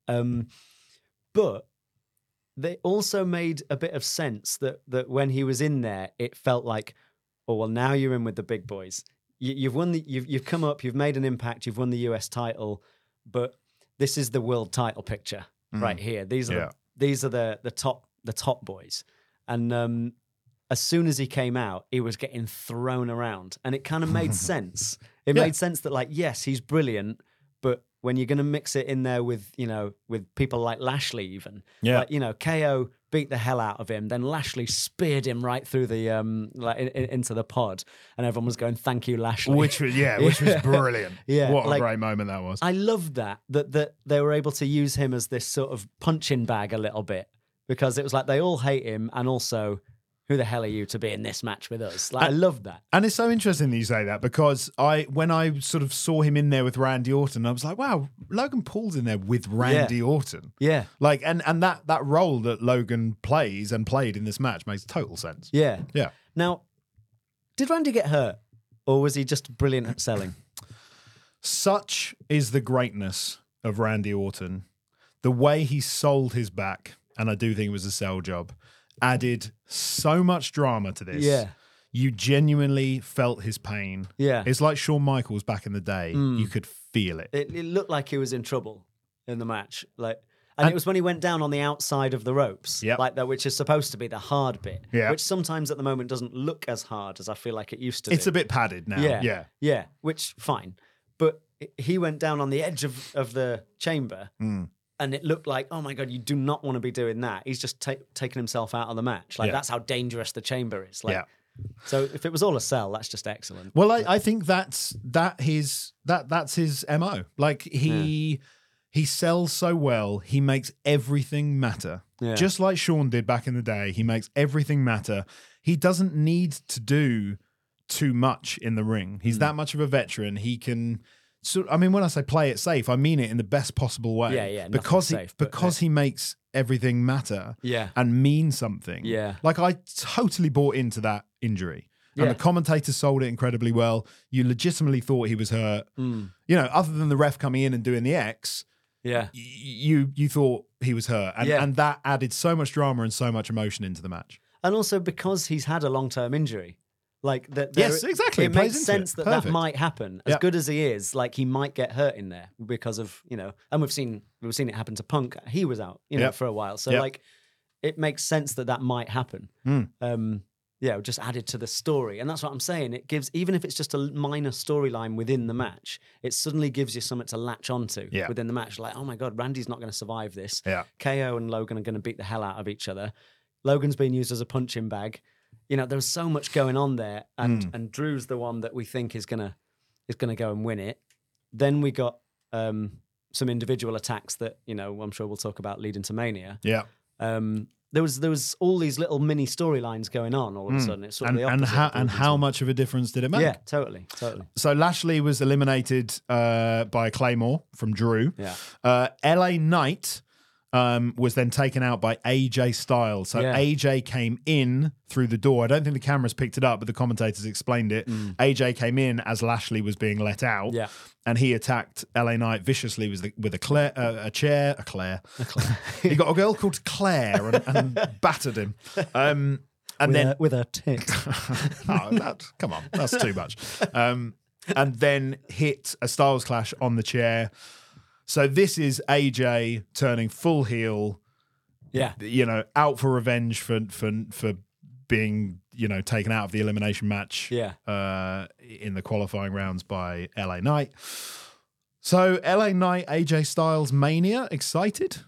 But they also made a bit of sense that when he was in there, it felt like, oh well, now you're in with the big boys. You've won you've come up, you've made an impact, you've won the US title, but this is the world title picture right here. These are the top boys, and as soon as he came out, he was getting thrown around, and it kind of made sense. It made sense that yes, he's brilliant, but when you're going to mix it in there with with people like Lashley, even KO beat the hell out of him, then Lashley speared him right through the into the pod, and everyone was going, "Thank you, Lashley," which was brilliant. What a great moment that was. I loved that they were able to use him as this sort of punching bag a little bit, because it was like they all hate him, and also, who the hell are you to be in this match with us? I love that. And it's so interesting that you say that, because when I sort of saw him in there with Randy Orton, I was like, wow, Logan Paul's in there with Randy Orton. Yeah. And that role that Logan plays and played in this match makes total sense. Yeah. Yeah. Now, did Randy get hurt, or was he just brilliant at selling? Such is the greatness of Randy Orton. The way he sold his back, and I do think it was a sell job, added so much drama to this. Yeah. You genuinely felt his pain. Yeah. It's like Shawn Michaels back in the day. You could feel it. It looked like he was in trouble in the match. And it was when he went down on the outside of the ropes, like that, which is supposed to be the hard bit, which sometimes at the moment doesn't look as hard as I feel like it used to. It's a bit padded now. Yeah. Which, fine. But he went down on the edge of the chamber. And it looked like, oh my God, you do not want to be doing that. He's just taking himself out of the match. That's how dangerous the chamber is. So if it was all a sell, that's just excellent. Well, I think that's his MO. He sells so well, he makes everything matter. Yeah. Just like Shawn did back in the day, he makes everything matter. He doesn't need to do too much in the ring. He's that much of a veteran. He can... So, I mean, when I say play it safe, I mean it in the best possible way. Yeah. Because he makes everything matter. Yeah. And mean something. Yeah. I totally bought into that injury. And the commentators sold it incredibly well. You legitimately thought he was hurt. Other than the ref coming in and doing the X, you thought he was hurt. And that added so much drama and so much emotion into the match. And also because he's had a long-term injury. Yes, exactly. It makes sense that might happen. As good as he is, he might get hurt in there because of, and we've seen it happen to Punk. He was out, for a while. So it makes sense that might happen. Just added to the story. And that's what I'm saying. It gives, even if it's just a minor storyline within the match, it suddenly gives you something to latch onto within the match. Like, oh my God, Randy's not going to survive this. Yeah. KO and Logan are going to beat the hell out of each other. Logan's being used as a punching bag. There was so much going on there, and Drew's the one that we think is gonna go and win it. Then we got some individual attacks that I'm sure we'll talk about leading to Mania. Yeah. There was all these little mini storylines going on all of a sudden. It's sort of the opposite. And how much of a difference did it make? Yeah, totally. So Lashley was eliminated by Claymore from Drew. Yeah. LA Knight was then taken out by AJ Styles. So AJ came in through the door. I don't think the cameras picked it up, but the commentators explained it. AJ came in as Lashley was being let out. Yeah. And he attacked LA Knight viciously with a chair. He got a girl called Claire and battered him. And with a tick. Come on, that's too much. And then hit a Styles Clash on the chair. So this is AJ turning full heel, Yeah. Out for revenge for being, taken out of the elimination match in the qualifying rounds by LA Knight. So LA Knight, AJ Styles Mania, excited?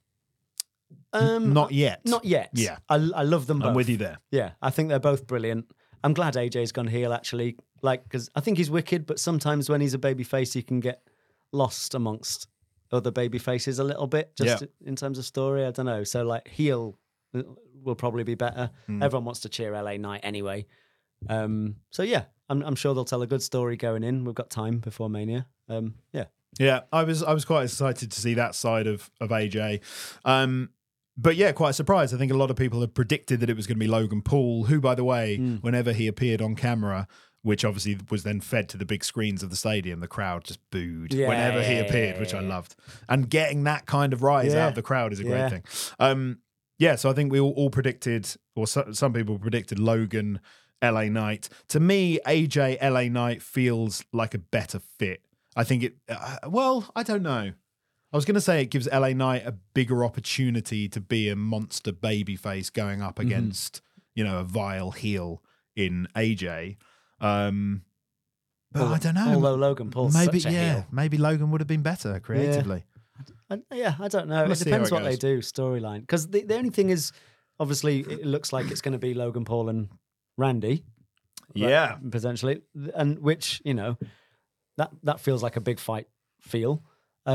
Not yet. Not yet. Yeah. I love them both. I'm with you there. Yeah, I think they're both brilliant. I'm glad AJ's gone heel, actually. Because I think he's wicked, but sometimes when he's a babyface, he can get lost amongst other baby faces a little bit, just in terms of story. I don't know. So heel will probably be better. Everyone wants to cheer LA Knight anyway. So yeah, I'm sure they'll tell a good story going in. We've got time before Mania. Yeah, I was quite excited to see that side of AJ. But yeah, quite surprised. I think a lot of people had predicted that it was going to be Logan Paul, who, by the way, whenever he appeared on camera, which obviously was then fed to the big screens of the stadium, the crowd just booed whenever he appeared, which I loved. And getting that kind of rise out of the crowd is a great thing. So I think we all predicted, or some people predicted Logan, LA Knight. To me, AJ, LA Knight feels like a better fit. I think I don't know. I was going to say it gives LA Knight a bigger opportunity to be a monster babyface going up against, a vile heel in AJ. But I don't know. Although Logan Paul's such a heel. Maybe Logan would have been better creatively. I don't know. It depends what they do storyline. Because the only thing is, obviously, it looks like it's going to be Logan Paul and Randy. Yeah. Potentially. And which, that feels like a big fight feel.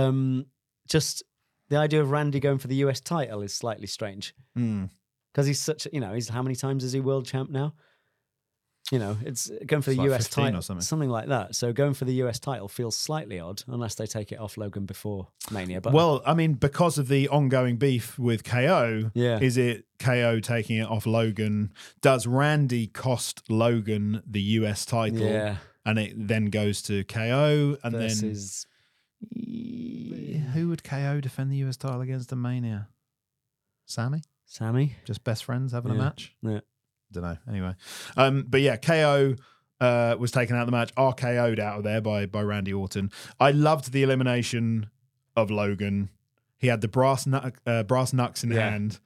Just the idea of Randy going for the US title is slightly strange. Because he's he's how many times is he world champ now? It's going for the US title, or something like that. So going for the US title feels slightly odd, unless they take it off Logan before Mania. But because of the ongoing beef with KO, is it KO taking it off Logan? Does Randy cost Logan the US title? Yeah. And it then goes to KO, and versus... then who would KO defend the US title against in Mania? Sammy? Just best friends having a match? Yeah. Don't know. Anyway, but yeah, KO was taken out of the match, RKO'd out of there by Randy Orton. I loved the elimination of Logan. He had the brass knucks in hand,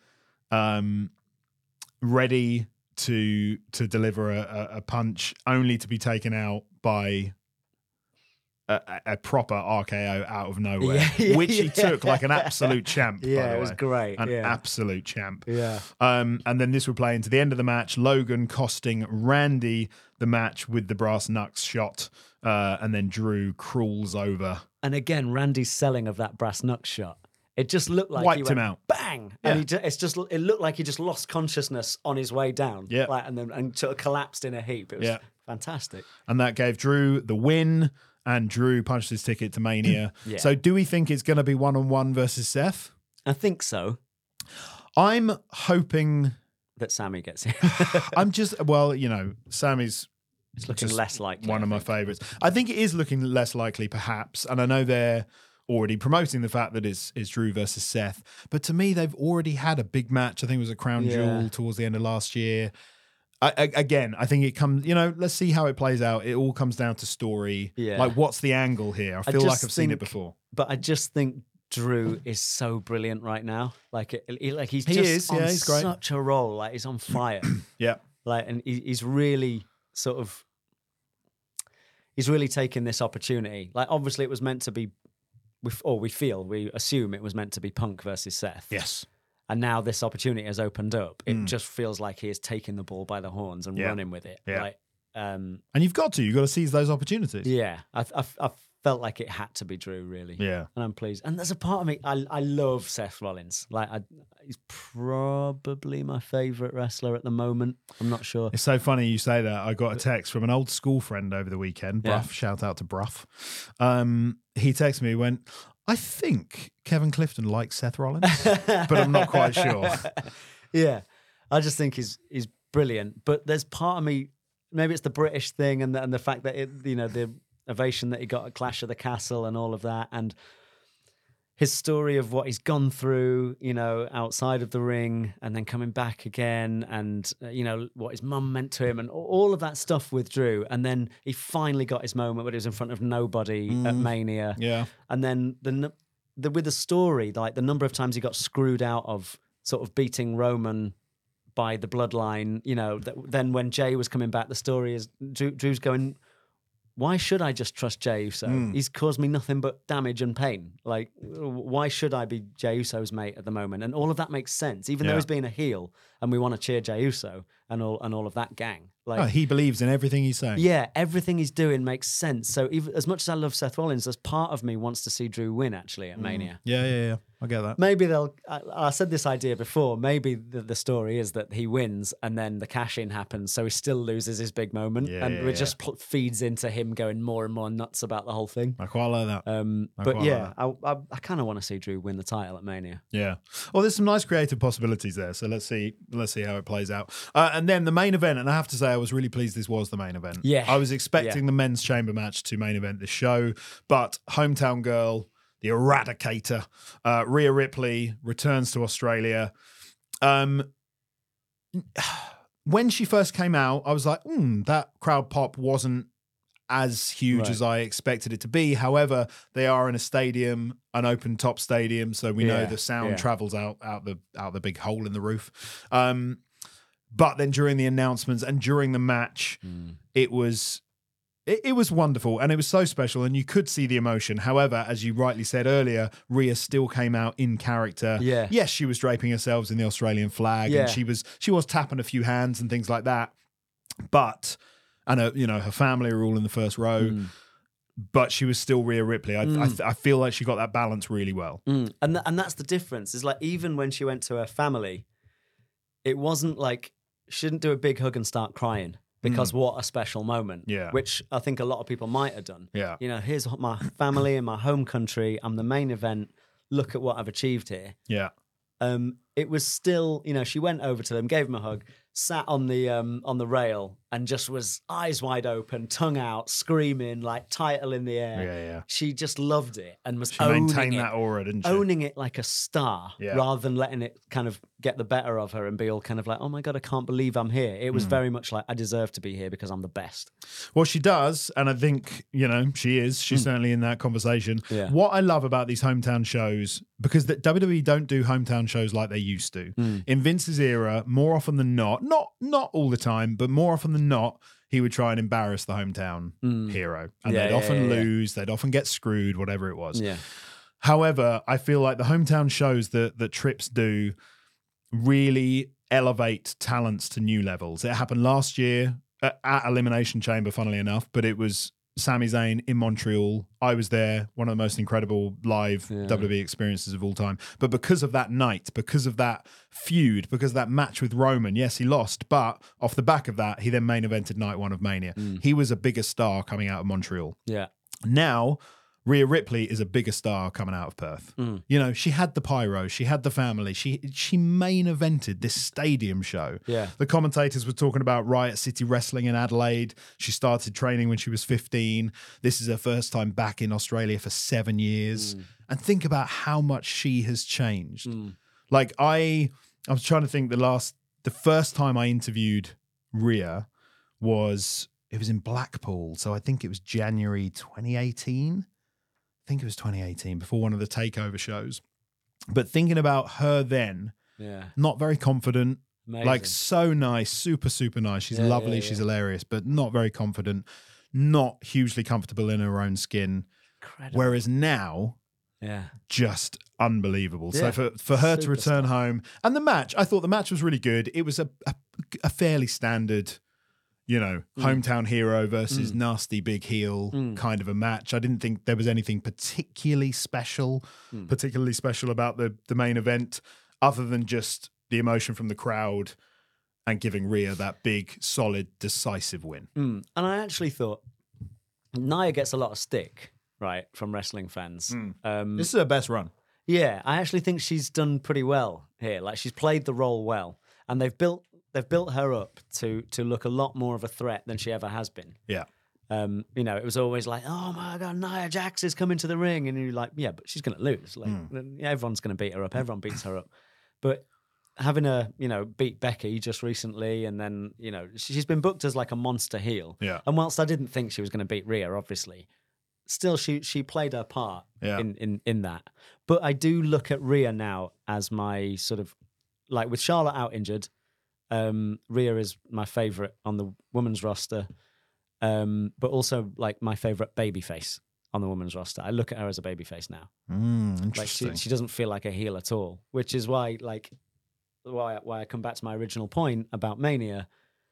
ready to deliver a punch, only to be taken out by a proper RKO out of nowhere, which he took like an absolute champ. Yeah, it was great. An absolute champ. Yeah. And then this would play into the end of the match, Logan costing Randy the match with the brass knucks shot, and then Drew crawls over. And again, Randy's selling of that brass knucks shot. It just looked like wiped him out. Bang! And it looked like he just lost consciousness on his way down. Yeah. And sort of collapsed in a heap. It was fantastic. And that gave Drew the win. And Drew punched his ticket to Mania. So do we think it's going to be 1-on-1 versus Seth? I think so. I'm hoping that Sammy gets it. Sammy's it's looking less likely. One of my favourites. I think it is looking less likely, perhaps. And I know they're already promoting the fact that it's Drew versus Seth. But to me, they've already had a big match. I think it was a Crown Jewel towards the end of last year. I think it comes, let's see how it plays out. It all comes down to story. Yeah. Like, what's the angle here? I feel like I've seen it before. But I just think Drew is so brilliant right now. He's he's great. Such a roll. Like, he's on fire. Yeah. And he's really he's really taken this opportunity. Like, obviously it was meant to be, we assume it was meant to be Punk versus Seth. Yes. And now this opportunity has opened up. It just feels like he is taking the ball by the horns and running with it. Yeah. And you've got to seize those opportunities. Yeah. I felt like it had to be Drew, really. Yeah. And I'm pleased. And there's a part of me, I love Seth Rollins. He's probably my favourite wrestler at the moment. I'm not sure. It's so funny you say that. I got a text from an old school friend over the weekend. Bruff, shout out to Bruff. He texted me, went, I think Kevin Clifton likes Seth Rollins, but I'm not quite sure. Yeah. I just think he's brilliant. But there's part of me, maybe it's the British thing and the fact that the ovation that he got at Clash of the Castle and all of that, and his story of what he's gone through, outside of the ring and then coming back again, and what his mum meant to him and all of that stuff with Drew. And then he finally got his moment where he was in front of nobody at Mania. Yeah. And then with the story, like the number of times he got screwed out of sort of beating Roman by the bloodline. Then when Jay was coming back, the story is Drew's going, why should I just trust Jey Uso? He's caused me nothing but damage and pain. Like, why should I be Jey Uso's mate at the moment? And all of that makes sense, even though he's being a heel and we want to cheer Jey Uso and all of that gang. Like, he believes in everything he's saying. Yeah, everything he's doing makes sense. So even as much as I love Seth Rollins, there's part of me wants to see Drew win actually at Mania. Yeah. I get that. Maybe I said this idea before, maybe the story is that he wins and then the cash-in happens, so he still loses his big moment. It just feeds into him going more and more nuts about the whole thing. I quite like that. I kind of want to see Drew win the title at Mania. Yeah. Well, there's some nice creative possibilities there, so let's see how it plays out. And then the main event, and I have to say I was really pleased this was the main event. Yeah. I was expecting the men's chamber match to main event the show, but Hometown Girl, the Eradicator, Rhea Ripley returns to Australia. When she first came out, I was like, that crowd pop wasn't as huge as I expected it to be. However, they are in a stadium, an open top stadium, so we know the sound travels out the big hole in the roof. But then during the announcements and during the match, it was wonderful and it was so special and you could see the emotion. However, as you rightly said earlier, Rhea still came out in character. Yeah. Yes, she was draping herself in the Australian flag and she was tapping a few hands and things like that. But, and her family are all in the first row, but she was still Rhea Ripley. I feel like she got that balance really well. And that's the difference. Is like even when she went to her family, it wasn't like she didn't do a big hug and start crying. Because what a special moment, which I think a lot of people might have done. Yeah. Here's my family in my home country. I'm the main event. Look at what I've achieved here. Yeah. It was still, she went over to them, gave them a hug, sat on the rail, and just was eyes wide open, tongue out, screaming, like title in the air. Yeah. She just loved it and was she maintained that aura, didn't she? Owning it like a star, rather than letting it kind of get the better of her and be all kind of like, oh my God, I can't believe I'm here. It was very much like, I deserve to be here because I'm the best. Well, she does, and I think, she is. She's certainly in that conversation. Yeah. What I love about these hometown shows, because the WWE don't do hometown shows like they used to. In Vince's era, more often than not all the time, but more often than not, he would try and embarrass the hometown hero. And they'd often lose, they'd often get screwed, whatever it was. Yeah. However, I feel like the hometown shows that Trips do really elevate talents to new levels. It happened last year at Elimination Chamber, funnily enough, but it was Sami Zayn in Montreal. I was there, one of the most incredible live WWE experiences of all time. But because of that night, because of that feud, because of that match with Roman, yes, he lost, but off the back of that, he then main evented night one of Mania. He was a bigger star coming out of Montreal. Yeah. Now, Rhea Ripley is a bigger star coming out of Perth. She had the pyro, she had the family, she main evented this stadium show. Yeah. The commentators were talking about Riot City Wrestling in Adelaide. She started training when she was 15. This is her first time back in Australia for 7 years. And think about how much she has changed. Like I was trying to think the first time I interviewed Rhea was in Blackpool. So I think it was January 2018. I think it was 2018, before one of the takeover shows. But thinking about her then, not very confident, Amazing. Like so nice, super, super nice. She's lovely, she's hilarious, but not very confident, not hugely comfortable in her own skin. Incredible. Whereas now, just unbelievable. So for her to return home, and the match, I thought the match was really good. It was a fairly standard, hometown hero versus nasty big heel kind of a match. I didn't think there was anything particularly special about the main event, other than just the emotion from the crowd and giving Rhea that big, solid, decisive win. And I actually thought Nia gets a lot of stick, right, from wrestling fans. This is her best run. Yeah, I actually think she's done pretty well here. Like, she's played the role well, and they've built her up to look a lot more of a threat than she ever has been. Yeah. It was always like, oh my God, Nia Jax is coming to the ring. And you're like, yeah, but she's going to lose. Like, everyone's going to beat her up. Everyone beats her up. But having her, beat Becky just recently, and then, she's been booked as like a monster heel. Yeah. And whilst I didn't think she was going to beat Rhea, obviously, still she played her part in that. But I do look at Rhea now as my sort of like with Charlotte out injured, Rhea is my favorite on the women's roster, but also like my favorite babyface on the women's roster. I look at her as a babyface now. Interesting. Like she doesn't feel like a heel at all, which is why I come back to my original point about Mania.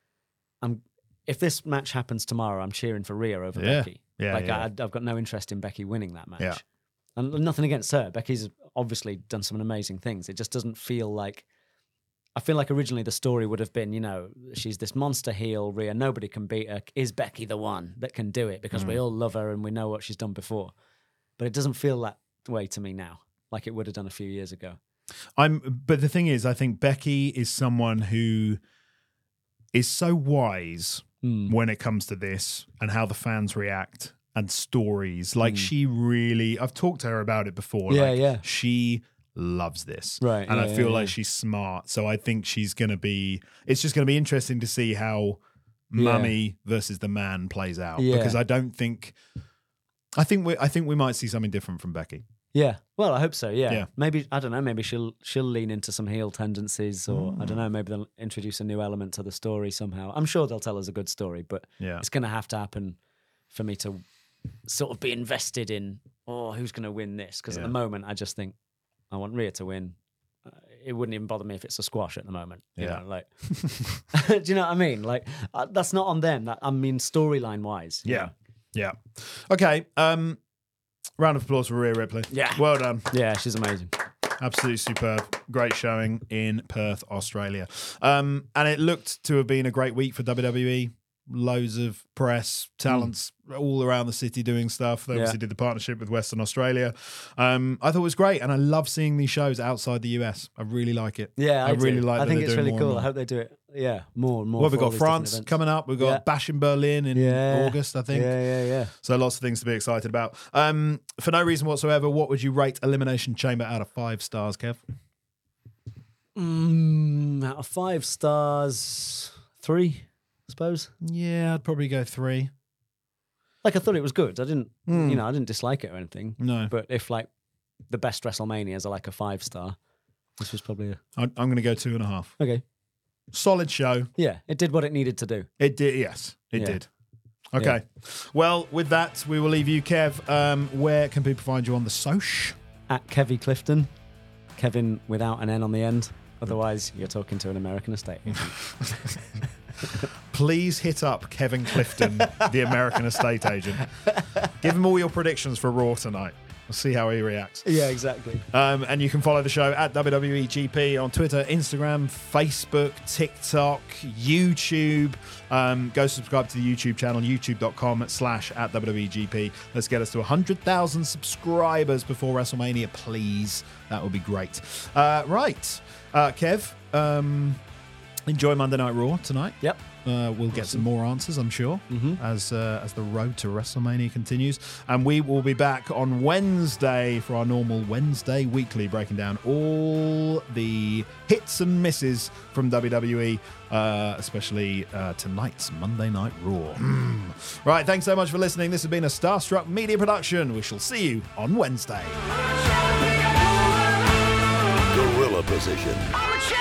If this match happens tomorrow, I'm cheering for Rhea over Becky. Yeah, I've got no interest in Becky winning that match. Yeah. And nothing against her. Becky's obviously done some amazing things. It just doesn't feel like... I feel like originally the story would have been, she's this monster heel, Rhea, nobody can beat her. Is Becky the one that can do it? Because we all love her and we know what she's done before. But it doesn't feel that way to me now, like it would have done a few years ago. But the thing is, I think Becky is someone who is so wise when it comes to this and how the fans react and stories. Like she really, I've talked to her about it before. She loves this. Right. And I feel like she's smart. So I think it's just going to be interesting to see how Mummy versus the Man plays out. Because I think we might see something different from Becky. Yeah. Well, I hope so. Yeah. Maybe, I don't know, maybe she'll lean into some heel tendencies, or I don't know, maybe they'll introduce a new element to the story somehow. I'm sure they'll tell us a good story, but it's going to have to happen for me to sort of be invested in, who's going to win this? Because at the moment, I just think I want Rhea to win. It wouldn't even bother me if it's a squash at the moment. You know, like, do you know what I mean? Like, that's not on them. I mean, storyline wise. Yeah. Okay. Round of applause for Rhea Ripley. Yeah. Well done. Yeah, she's amazing. Absolutely superb. Great showing in Perth, Australia. And it looked to have been a great week for WWE. Loads of press, talents all around the city doing stuff. They obviously did the partnership with Western Australia. I thought it was great, and I love seeing these shows outside the US. I really like it. Yeah, I really like. I think it's really cool. I I hope they do it. Yeah, more and more. Well, we've got France coming up. We've got Bash in Berlin in August, I think. Yeah. So lots of things to be excited about. For no reason whatsoever, what would you rate Elimination Chamber out of 5 stars, Kev? Out of 5 stars, 3. I suppose. Yeah, I'd probably go 3. Like, I thought it was good. I didn't, I didn't dislike it or anything. No. But if like the best WrestleManias are like a 5 star, this was probably I'm going to go 2.5. Okay. Solid show. Yeah, it did what it needed to do. It did, yes. It did. Okay. Well, with that, we will leave you, Kev. Where can people find you on the soch? At Kevy Clifton. Kevin without an N on the end. Otherwise, you're talking to an American estate agent. Please hit up Kevin Clifton, the American estate agent. Give him all your predictions for Raw tonight. We'll see how he reacts. Yeah, exactly. And you can follow the show at WWE GP on Twitter, Instagram, Facebook, TikTok, YouTube. Go subscribe to the YouTube channel, youtube.com/@WWEGP. Let's get us to 100,000 subscribers before WrestleMania, please. That would be great. Right. Kev, enjoy Monday Night Raw tonight. Yep. We'll get some more answers, I'm sure, as the road to WrestleMania continues. And we will be back on Wednesday for our normal Wednesday weekly, breaking down all the hits and misses from WWE, especially tonight's Monday Night Raw. Right, thanks so much for listening. This has been a Starstruck Media production. We shall see you on Wednesday. Gorilla Position.